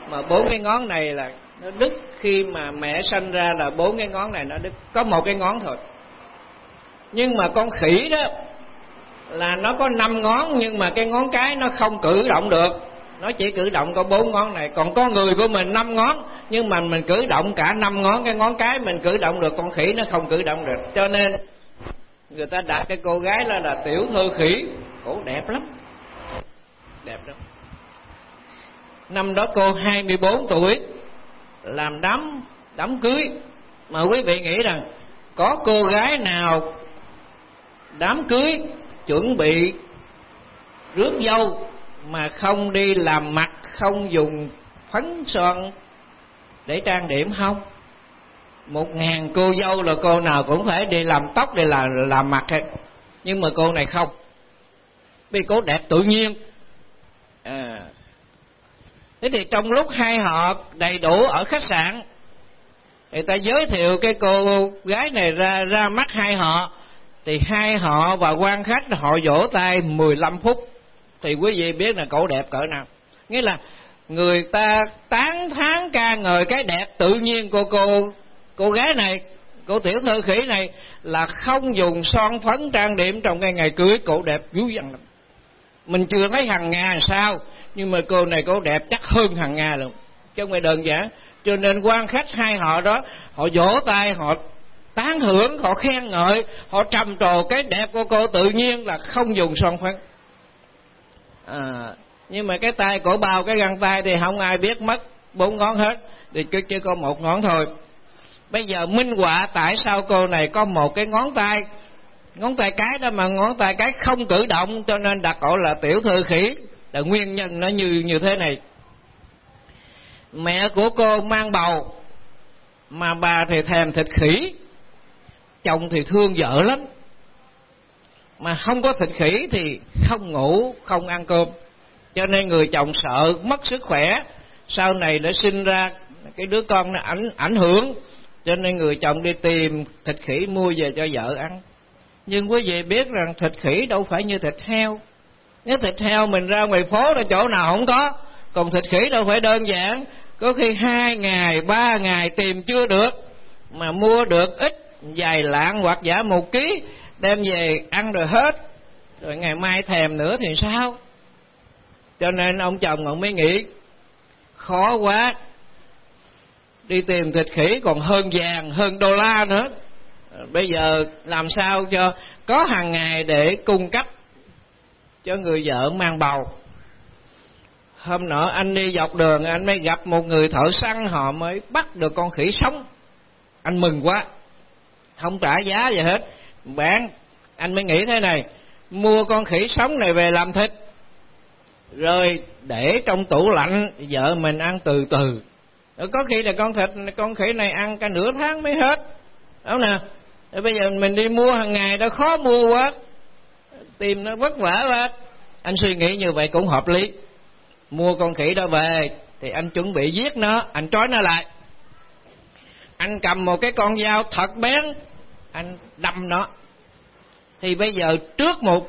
mà bốn cái ngón này là nó đứt. Khi mà mẹ sanh ra là bốn cái ngón này nó đứt, có một cái ngón thôi. Nhưng mà con khỉ đó là nó có năm ngón, nhưng mà cái ngón cái nó không cử động được, nó chỉ cử động có bốn ngón này. Còn con người của mình năm ngón, nhưng mà mình cử động cả năm ngón, cái ngón cái mình cử động được, con khỉ nó không cử động được. Cho nên người ta đặt cái cô gái đó là tiểu thư khỉ. Cổ đẹp lắm, đẹp lắm. Năm đó cô hai mươi bốn tuổi, làm đám đám cưới. Mà quý vị nghĩ rằng có cô gái nào đám cưới chuẩn bị rước dâu mà không đi làm mặt, không dùng phấn son để trang điểm không? Một ngàn cô dâu là cô nào cũng phải đi làm tóc, để làm làm mặt hết. Nhưng mà cô này không, vì cô đẹp tự nhiên. À, thế thì trong lúc hai họ đầy đủ ở khách sạn, người ta giới thiệu cái cô gái này ra ra mắt hai họ, thì hai họ và quan khách họ vỗ tay mười lăm phút. Thì quý vị biết là cổ đẹp cỡ nào. Nghĩa là người ta tán thán ca ngợi cái đẹp tự nhiên của cô cô gái này, cô tiểu thư khỉ này, là không dùng son phấn trang điểm trong cái ngày cưới. Cổ đẹp dữ dằn lắm. Mình chưa thấy hằng Nga sao, nhưng mà cô này cô đẹp chắc hơn hằng Nga luôn, chứ không phải đơn giản. Cho nên quan khách hai họ đó, họ vỗ tay, họ tán hưởng, họ khen ngợi, họ trầm trồ cái đẹp của cô tự nhiên là không dùng son phấn. À, nhưng mà cái tay cổ bao cái găng tay thì không ai biết, mất bốn ngón hết, thì cứ chỉ có một ngón thôi. Bây giờ minh họa tại sao cô này có một cái ngón tay, ngón tay cái đó mà ngón tay cái không cử động, cho nên đặt cổ là tiểu thư khỉ. Là nguyên nhân nó như như thế này. Mẹ của cô mang bầu, mà bà thì thèm thịt khỉ, chồng thì thương vợ lắm, mà không có thịt khỉ thì không ngủ, không ăn cơm. Cho nên người chồng sợ mất sức khỏe, sau này đã sinh ra cái đứa con nó ảnh ảnh hưởng, cho nên người chồng đi tìm thịt khỉ mua về cho vợ ăn. Nhưng quý vị biết rằng thịt khỉ đâu phải như thịt heo. Nếu thịt heo mình ra ngoài phố là chỗ nào không có, còn thịt khỉ đâu phải đơn giản. Có khi hai ngày, ba ngày tìm chưa được, mà mua được ít, vài lạng hoặc giả một ký, đem về ăn rồi hết, rồi ngày mai thèm nữa thì sao? Cho nên ông chồng ông mới nghĩ khó quá, đi tìm thịt khỉ còn hơn vàng, hơn đô la nữa. Bây giờ làm sao cho có hàng ngày để cung cấp cho người vợ mang bầu. Hôm nọ anh đi dọc đường, anh mới gặp một người thợ săn, họ mới bắt được con khỉ sống. Anh mừng quá, không trả giá gì hết, bán. Anh mới nghĩ thế này, mua con khỉ sống này về làm thịt, rồi để trong tủ lạnh, vợ mình ăn từ từ. Có khi là con thịt con khỉ này ăn cả nửa tháng mới hết, đúng nè. Rồi bây giờ mình đi mua hàng ngày đó khó mua quá, tìm nó vất vả quá. Anh suy nghĩ như vậy cũng hợp lý. Mua con khỉ đó về thì anh chuẩn bị giết nó, anh trói nó lại, anh cầm một cái con dao thật bén, anh đâm nó. Thì bây giờ trước một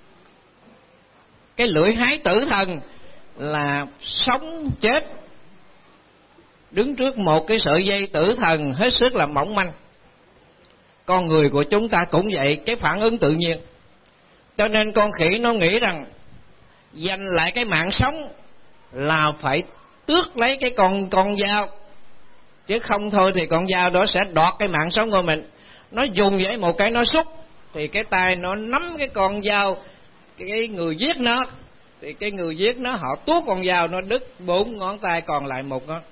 cái lưỡi hái tử thần là sống chết, đứng trước một cái sợi dây tử thần hết sức là mỏng manh. Con người của chúng ta cũng vậy, cái phản ứng tự nhiên. Cho nên con khỉ nó nghĩ rằng giành lại cái mạng sống là phải tước lấy cái con con dao, chứ không thôi thì con dao đó sẽ đoạt cái mạng sống của mình. Nó dùng vậy một cái nó xúc, thì cái tay nó nắm cái con dao, cái người giết nó, thì cái người giết nó họ tuốt con dao, nó đứt bốn ngón tay, còn lại một ngón.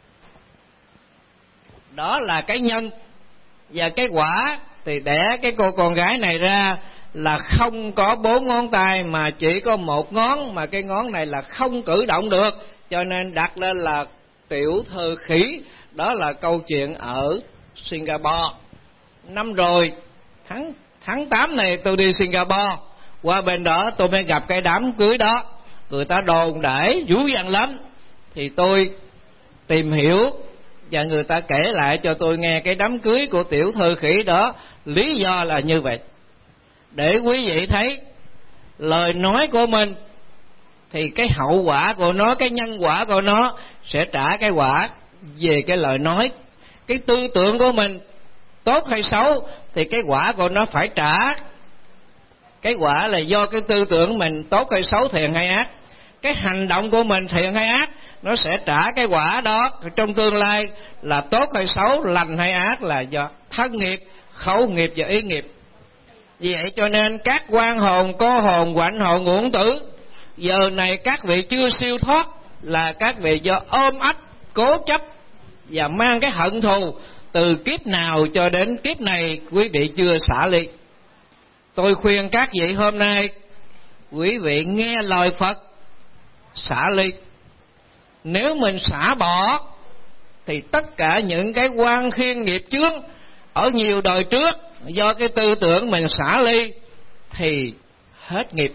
Đó là cái nhân. Và cái quả thì đẻ cái cô con gái này ra là không có bốn ngón tay mà chỉ có một ngón, mà cái ngón này là không cử động được, cho nên đặt lên là tiểu thư khỉ. Đó là câu chuyện ở Singapore. Năm rồi tháng tháng tám này tôi đi Singapore, qua bên đó tôi mới gặp cái đám cưới đó, người ta đồn đãi dữ dằn lắm. Thì tôi tìm hiểu và người ta kể lại cho tôi nghe cái đám cưới của tiểu thư khỉ đó, lý do là như vậy. Để quý vị thấy lời nói của mình thì cái hậu quả của nó, cái nhân quả của nó sẽ trả cái quả về cái lời nói. Cái tư tưởng của mình tốt hay xấu thì cái quả của nó phải trả. Cái quả là do cái tư tưởng mình tốt hay xấu, thiện hay ác. Cái hành động của mình thiện hay ác, nó sẽ trả cái quả đó trong tương lai, là tốt hay xấu, lành hay ác, là do thân nghiệp, khẩu nghiệp và ý nghiệp. Vì vậy cho nên các quan hồn, cô hồn, quạnh hồn, ngũ tử, giờ này các vị chưa siêu thoát, là các vị do ôm ấp, cố chấp và mang cái hận thù từ kiếp nào cho đến kiếp này quý vị chưa xả ly. Tôi khuyên các vị hôm nay quý vị nghe lời Phật, xả ly. Nếu mình xả bỏ thì tất cả những cái quan khiên nghiệp chướng ở nhiều đời trước do cái tư tưởng mình xả ly thì hết nghiệp.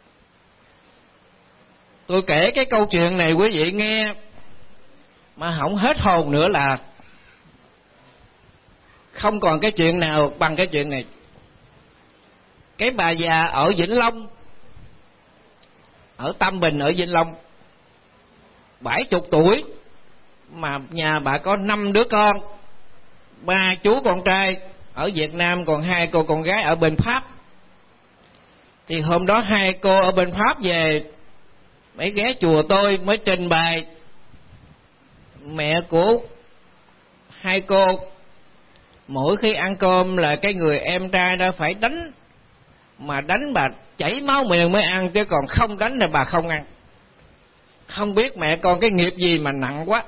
Tôi kể cái câu chuyện này quý vị nghe mà không hết hồn nữa là không còn cái chuyện nào bằng cái chuyện này. Cái bà già ở Vĩnh Long, ở Tam Bình, ở Vĩnh Long, bảy chục tuổi mà nhà bà có năm đứa con, ba chú con trai ở Việt Nam, còn hai cô con gái ở bên Pháp. Thì hôm đó hai cô ở bên Pháp về, mới ghé chùa tôi, mới trình bày mẹ của hai cô mỗi khi ăn cơm là cái người em trai đó phải đánh, mà đánh bà chảy máu miệng mới ăn, chứ còn không đánh là bà không ăn. Không biết mẹ con cái nghiệp gì mà nặng quá.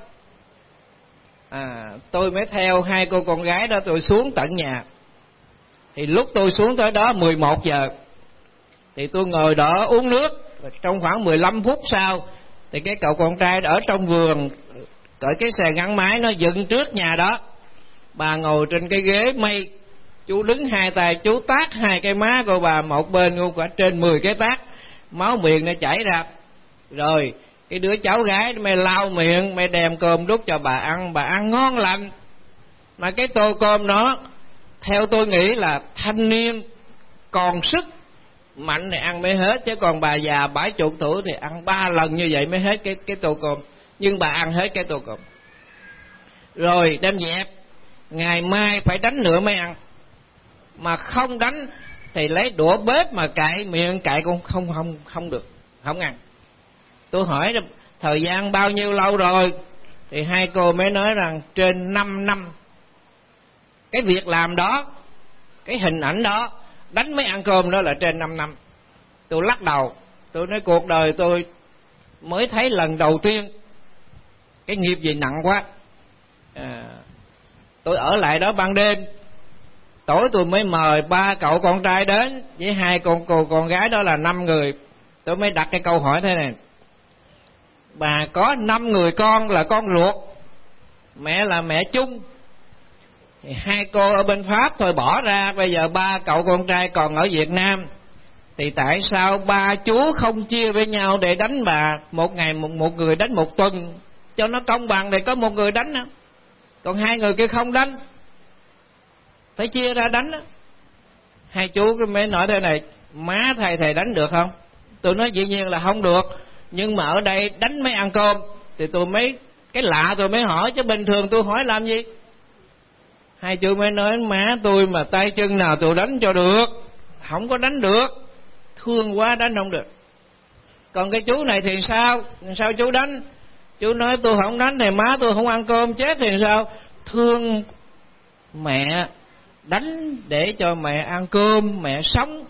À, tôi mới theo hai cô con gái đó, tôi xuống tận nhà. Thì lúc tôi xuống tới đó mười một giờ, thì tôi ngồi đó uống nước. Trong khoảng mười lăm phút sau thì cái cậu con trai ở trong vườn cởi cái xe gắn máy nó dựng trước nhà đó. Bà ngồi trên cái ghế mây, chú đứng hai tay chú tát hai cái má của bà một bên, luôn cả trên mười cái tát, máu miệng nó chảy ra. Rồi cái đứa cháu gái mày lau miệng, mày đem cơm đút cho bà ăn, bà ăn ngon lành. Mà cái tô cơm đó theo tôi nghĩ là thanh niên còn sức mạnh thì ăn mới hết, chứ còn bà già bảy chục tuổi thì ăn ba lần như vậy mới hết cái cái tô cơm. Nhưng bà ăn hết cái tô cơm rồi đem dẹp, ngày mai phải đánh nữa mới ăn. Mà không đánh thì lấy đũa bếp mà cạy miệng, cạy cũng không không không được, không ăn. Tôi hỏi thời gian bao nhiêu lâu rồi, thì hai cô mới nói rằng trên năm năm. Cái việc làm đó, cái hình ảnh đó, đánh mấy ăn cơm đó là trên năm năm. Tôi lắc đầu, tôi nói cuộc đời tôi mới thấy lần đầu tiên cái nghiệp gì nặng quá. À, tôi ở lại đó ban đêm, tối tôi mới mời ba cậu con trai đến với hai con cô con gái đó là năm người. Tôi mới đặt cái câu hỏi thế này: bà có năm người con là con ruột, mẹ là mẹ chung, thì hai cô ở bên Pháp thôi bỏ ra, bây giờ ba cậu con trai còn ở Việt Nam, thì tại sao ba chú không chia với nhau để đánh bà, một ngày một, một người đánh một tuần cho nó công bằng, để có một người đánh đó, còn hai người kia không đánh, phải chia ra đánh đó. Hai chú cái mới nói thế này: má thầy thầy đánh được không? Tôi nói dĩ nhiên là không được, nhưng mà ở đây đánh mới ăn cơm. Thì tôi mới cái lạ, tôi mới hỏi, chứ bình thường tôi hỏi làm gì. Hai chú mới nói: má tôi mà tay chân nào tôi đánh cho được, không có đánh được, thương quá đánh không được. Còn cái chú này thì sao? Sao chú đánh? Chú nói tôi không đánh thì má tôi không ăn cơm chết thì sao? Thương mẹ, đánh để cho mẹ ăn cơm, mẹ sống.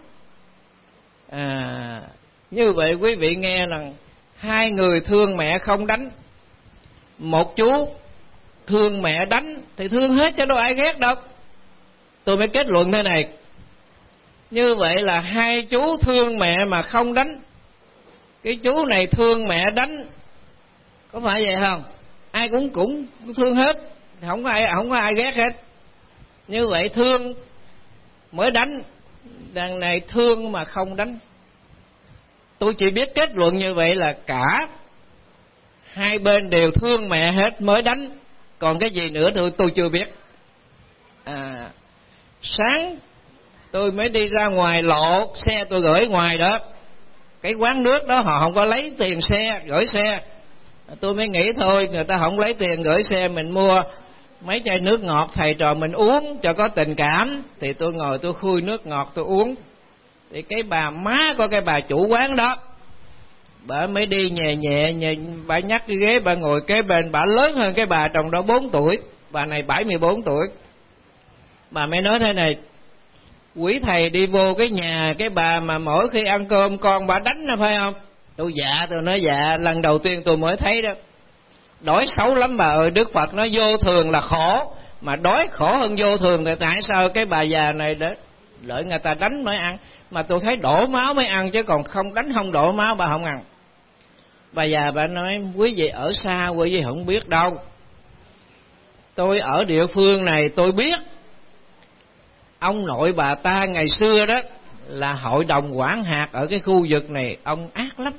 À, như vậy quý vị nghe rằng hai người thương mẹ không đánh, một chú thương mẹ đánh thì thương hết chứ đâu ai ghét đâu. Tôi mới kết luận thế này: như vậy là hai chú thương mẹ mà không đánh, cái chú này thương mẹ đánh, có phải vậy không? Ai cũng cũng thương hết, không có ai không có ai ghét hết. Như vậy thương mới đánh, đằng này thương mà không đánh. Tôi chỉ biết kết luận như vậy là cả hai bên đều thương mẹ hết mới đánh, còn cái gì nữa tôi tôi chưa biết. À, sáng tôi mới đi ra ngoài lộ, xe tôi gửi ngoài đó, cái quán nước đó họ không có lấy tiền xe, gửi xe, Tôi mới nghĩ thôi, người ta không lấy tiền gửi xe, mình mua mấy chai nước ngọt thầy trò mình uống cho có tình cảm. Thì tôi ngồi tôi khui nước ngọt tôi uống. Thì cái bà má của cái bà chủ quán đó, bà mới đi nhẹ nhẹ, nhẹ bà nhắc cái ghế, bà ngồi kế bên. Bà lớn hơn cái bà trong đó bốn tuổi, bà này bảy mươi bốn tuổi. Bà mới nói thế này: quý thầy đi vô cái nhà cái bà mà mỗi khi ăn cơm con bà đánh nó phải không? Tôi dạ, tôi nói dạ, lần đầu tiên tôi mới thấy đó. Đói xấu lắm bà ơi, Đức Phật nói vô thường là khổ, mà đói khổ hơn vô thường. Thì tại sao cái bà già này để đợi người ta đánh mới ăn? Mà tôi thấy đổ máu mới ăn, chứ còn không đánh không đổ máu bà không ăn. Bà già bà nói: quý vị ở xa quý vị không biết đâu, tôi ở địa phương này tôi biết. Ông nội bà ta ngày xưa đó là hội đồng quản hạt ở cái khu vực này, ông ác lắm.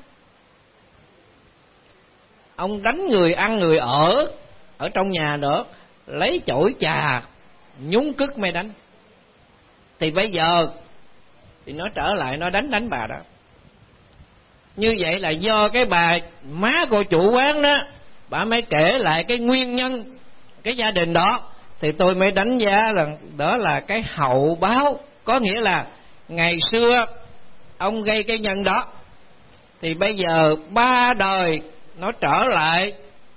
Ông đánh người ăn người ở ở trong nhà nữa, lấy chổi chà nhúng cứt mới đánh. Thì bây giờ thì nó trở lại nó đánh đánh bà đó. Như vậy là do cái bà má của chủ quán đó, bà mới kể lại cái nguyên nhân cái gia đình đó. Thì tôi mới đánh giá rằng đó là cái hậu báo. Có nghĩa là ngày xưa ông gây cái nhân đó, thì bây giờ ba đời nó trở lại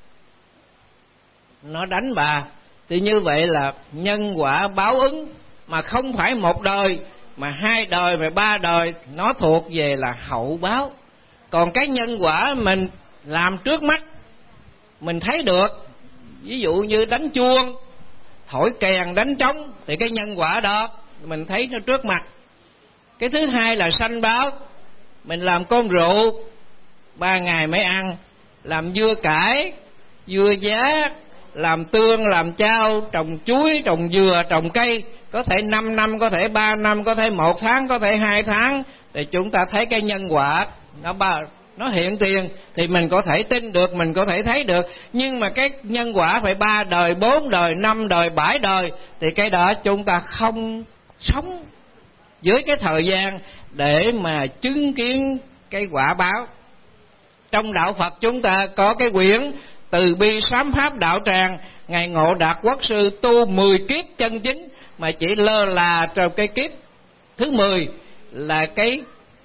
nó đánh bà. Thì như vậy là nhân quả báo ứng, mà không phải một đời mà hai đời mà ba đời, nó thuộc về là hậu báo. Còn cái nhân quả mình làm trước mắt mình thấy được, ví dụ như đánh chuông, thổi kèn, đánh trống, thì cái nhân quả đó mình thấy nó trước mặt. Cái thứ hai là sanh báo. Mình làm cơm rượu ba ngày mới ăn, làm dưa cải, dưa giá, làm tương, làm chao, trồng chuối, trồng dừa, trồng cây, có thể năm năm, có thể ba năm, có thể một tháng, có thể hai tháng. Thì chúng ta thấy cái nhân quả nó ba nó hiện tiền, thì mình có thể tin được, mình có thể thấy được. Nhưng mà cái nhân quả phải ba đời, bốn đời, năm đời, bảy đời, thì cái đó chúng ta không sống dưới cái thời gian để mà chứng kiến cái quả báo. Trong đạo Phật chúng ta có cái quyển Từ Bi Sám Pháp Đạo Tràng, Ngài Ngộ Đạt Quốc Sư tu mười kiếp chân chính mà chỉ lơ là trong cái kiếp thứ mười là cái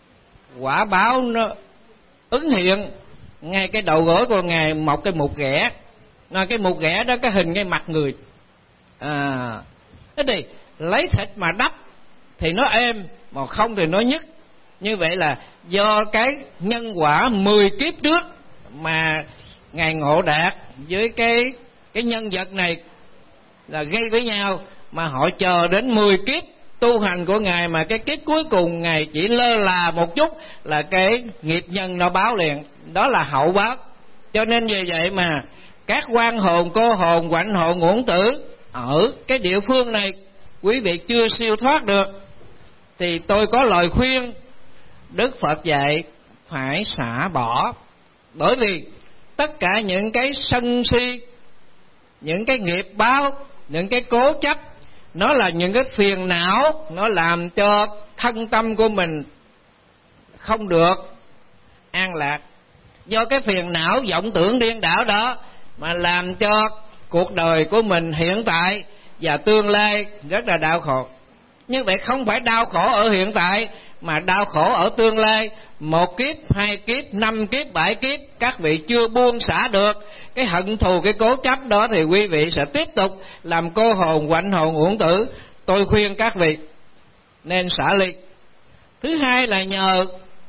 quả báo nó ứng hiện. Ngay cái đầu gối của Ngài một cái mụt ghẻ, à, cái mụt ghẻ đó cái hình cái mặt người. À, thế thì lấy thịt mà đắp thì nó êm, mà không thì nó nhức. Như vậy là do cái nhân quả mười kiếp trước mà Ngài Ngộ Đạt với cái cái nhân vật này là gây với nhau, mà họ chờ đến mười kiếp tu hành của Ngài, mà cái kiếp cuối cùng Ngài chỉ lơ là một chút là cái nghiệp nhân nó báo liền. Đó là hậu báo. Cho nên vì vậy mà các oan hồn, cô hồn, quạnh hồn, uổng tử ở cái địa phương này quý vị chưa siêu thoát được, thì tôi có lời khuyên Đức Phật dạy phải xả bỏ. Bởi vì tất cả những cái sân si, những cái nghiệp báo, những cái cố chấp, nó là những cái phiền não, nó làm cho thân tâm của mình không được an lạc. Do cái phiền não vọng tưởng điên đảo đó mà làm cho cuộc đời của mình hiện tại và tương lai rất là đau khổ. Như vậy không phải đau khổ ở hiện tại, mà đau khổ ở tương lai. Một kiếp, hai kiếp, năm kiếp, bảy kiếp, các vị chưa buông xả được cái hận thù, cái cố chấp đó, thì quý vị sẽ tiếp tục làm cô hồn, quạnh hồn, uổng tử. Tôi khuyên các vị nên xả ly. Thứ hai là nhờ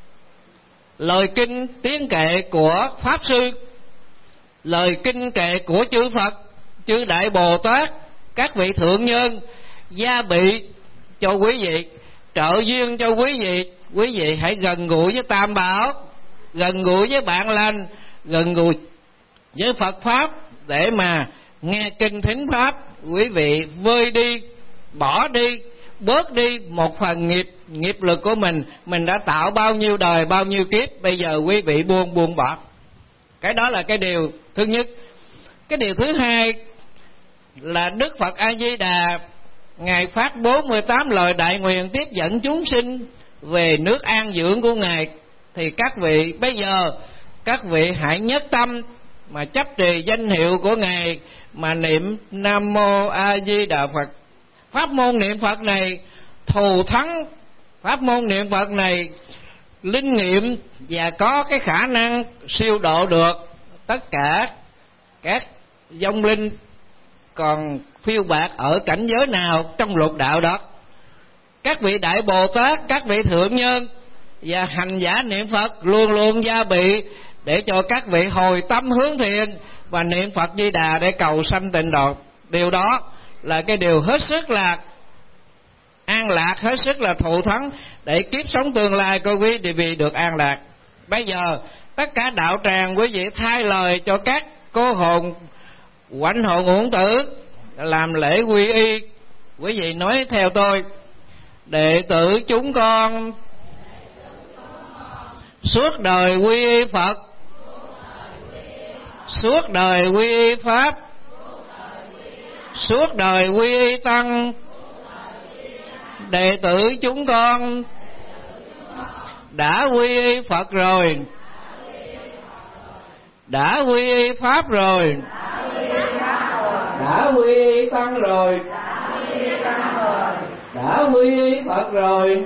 lời kinh tiếng kệ của Pháp Sư, lời kinh kệ của chư Phật, chư Đại Bồ Tát, các vị thượng nhân gia bị cho quý vị, trợ duyên cho quý vị. Quý vị hãy gần gũi với Tam Bảo, gần gũi với bạn lành, gần gũi với Phật Pháp để mà nghe kinh thính Pháp. Quý vị vơi đi, bỏ đi, bớt đi một phần nghiệp nghiệp lực của mình. Mình đã tạo bao nhiêu đời, bao nhiêu kiếp, bây giờ quý vị buông buông bỏ. Cái đó là cái điều thứ nhất. Cái điều thứ hai là Đức Phật A Di Đà Ngài phát bốn mươi tám lời đại nguyện tiếp dẫn chúng sinh về nước an dưỡng của Ngài. Thì các vị bây giờ các vị hãy nhất tâm mà chấp trì danh hiệu của Ngài mà niệm Nam Mô A Di Đà Phật. Pháp môn niệm Phật này thù thắng, pháp môn niệm Phật này linh nghiệm và có cái khả năng siêu độ được tất cả các vong linh còn phiêu bạt ở cảnh giới nào trong lục đạo đó. Các vị Đại Bồ Tát, các vị Thượng Nhân và hành giả niệm Phật luôn luôn gia bị để cho các vị hồi tâm hướng thiện và niệm Phật Di Đà để cầu sanh tịnh độ. Điều đó là cái điều hết sức là an lạc, hết sức là thụ thắng để kiếp sống tương lai của quý vị được an lạc. Bây giờ tất cả đạo tràng quý vị thay lời cho các cô hồn quạnh hồn uổng tử làm lễ quy y. Quý vị nói theo tôi: đệ tử chúng con suốt đời quy y Phật, suốt đời quy y Pháp, suốt đời quy y Tăng. Đệ tử chúng con đã quy y Phật rồi, đã quy y Pháp rồi, đã quy y Tăng rồi, đã quy y Phật rồi,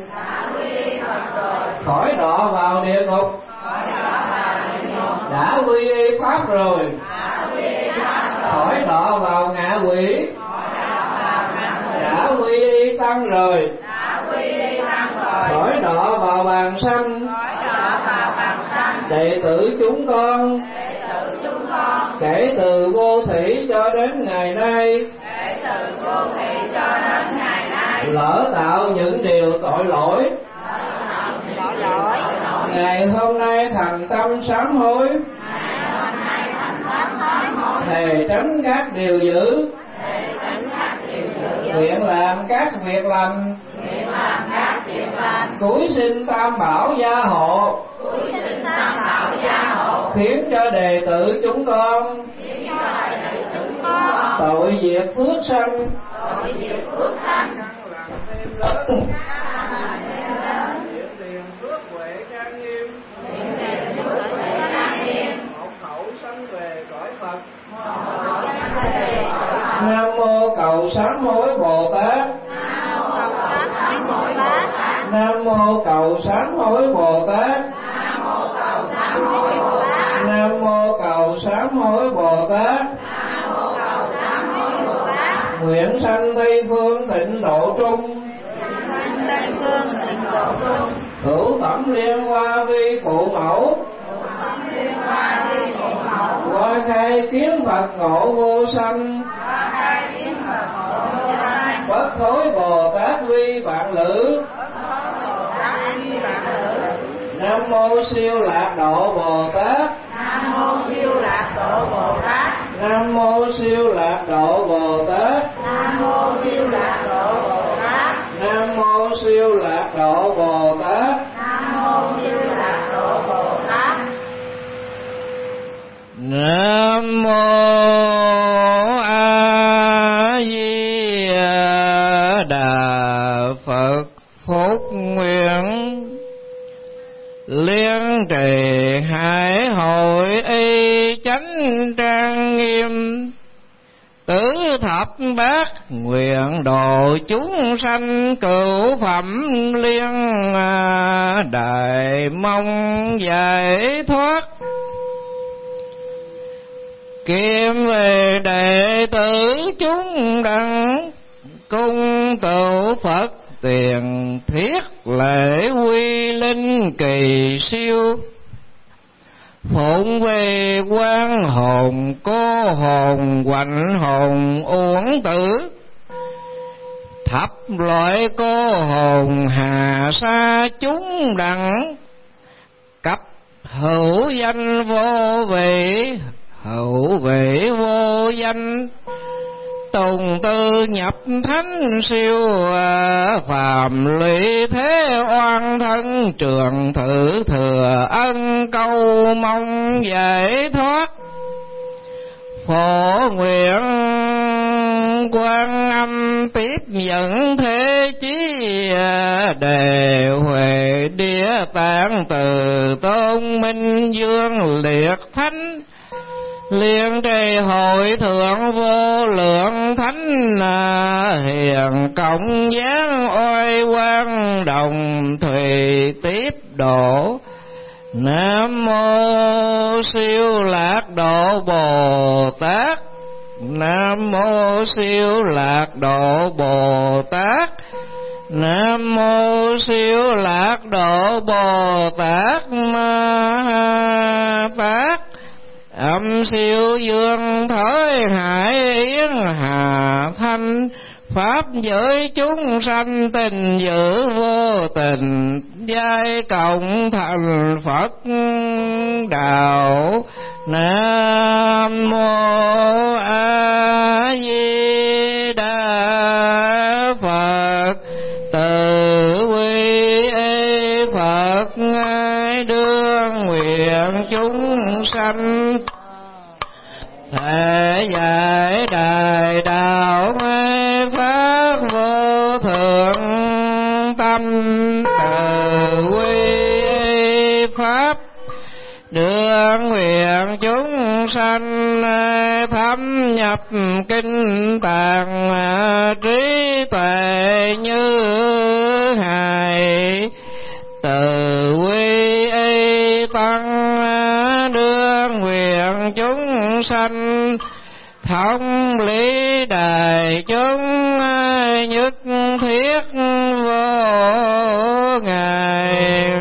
khỏi đọa vào địa ngục, đã quy y Pháp rồi, khỏi đọa vào ngạ quỷ, đã quy y Tăng rồi, khỏi đọa vào bàn sanh. Đệ tử chúng con kể từ vô thủy cho đến ngày nay lỡ tạo những điều tội lỗi, ngày hôm nay thành tâm sám hối, thề tránh các điều dữ, nguyện làm các việc lành, cúi xin Tam Bảo gia hộ, khiến cho đệ tử chúng con tội diệt phước sanh, Nam mô cầu sám hối Bồ Tát, Nam mô cầu sám hối Bồ Tát, Nam mô cầu sám hối Bồ Tát. Nguyện sanh Tây phương tịnh độ trung, cửu phẩm liên hoa vi phụ mẫu, qua khai kiến Phật ngộ vô sanh, bất thối Bồ Tát vi vạn lữ. Nam mô siêu lạc độ Bồ Tát, Nam mô siêu lạc độ Bồ Tát, Nam mô siêu lạc độ Bồ Tát, Nam mô siêu lạc độ Bồ Tát, Nam mô siêu lạc độ Bồ Tát, Nam mô siêu lạc độ Bồ Tát. Nam mô A Di Đà Phật. Phúc nguyện liên trì hải hội y chánh trang nghiêm, tứ thập bát nguyện độ chúng sanh cửu phẩm liên đại mong giải thoát. Kiêm về đệ tử chúng đặng cung tự Phật tiền thiết lễ quy linh kỳ siêu, phụng về quan hồn cô hồn quạnh hồn uổng tử, thập loại cô hồn hà sa chúng đặng, cấp hữu danh vô vị hữu vị vô danh, tùng tư nhập thánh siêu phàm lụy thế oan thân, trường thử thừa ân câu mong giải thoát. Phổ nguyện Quan Âm tiếp dẫn thế chí, đề huệ địa tạng từ tôn minh dương liệt thánh, Liên trì hội thượng vô lượng thánh hiền cộng giáng oai quang đồng thùy tiếp độ. Nam mô Siêu Lạc Độ Bồ Tát. Nam mô Siêu Lạc Độ Bồ Tát. Nam mô Siêu Lạc Độ Bồ Tát Ma Tát. Âm siêu dương thới hải yến hà thanh. Pháp giới chúng sanh tình giữ vô tình. Giai cộng thành Phật đạo. Nam mô A Di Đà Phật. Từ quy y Phật ngài đương nguyện chúng sanh. Thể giải đại đạo mê pháp vô thượng tâm. Từ quy y Pháp đương nguyện chúng sanh. Thâm nhập kinh tạng trí tuệ như hài. Từ quy y tăng đương nguyện chúng sanh. Thông lý đại chúng nhất thiết vô ngại.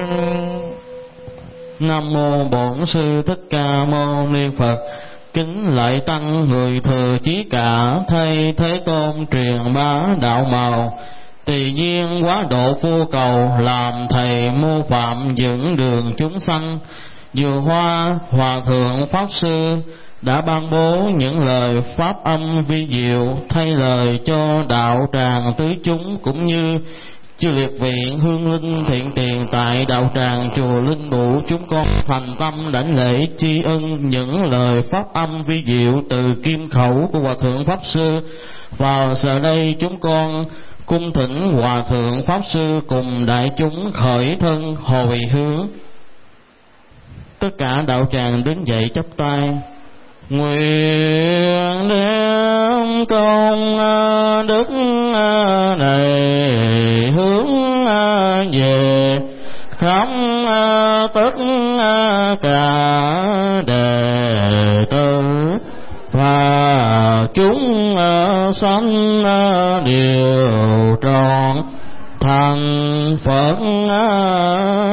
Nam mô Bổn Sư Thích Ca Mâu Ni Phật. Kính lạy tăng người thừa chí cả. Thay Thế Tôn truyền bá đạo màu. Tùy nhiên quá độ vô cầu. Làm thầy mô phạm dẫn đường chúng sanh. Vừa hoa Hòa Thượng Pháp Sư đã ban bố những lời pháp âm vi diệu, thay lời cho đạo tràng tứ chúng, cũng như chư liệt viện hương linh thiện tiền tại đạo tràng chùa Linh Bụ. Chúng con thành tâm đảnh lễ tri ân những lời pháp âm vi diệu từ kim khẩu của Hòa Thượng Pháp Sư. Vào giờ đây chúng con cung thỉnh Hòa Thượng Pháp Sư cùng đại chúng khởi thân hồi hướng. Tất cả đạo tràng đứng dậy chắp tay. Nguyện đem công đức này hướng về khắp tất cả đệ tử và chúng sanh đều trọn thành Phật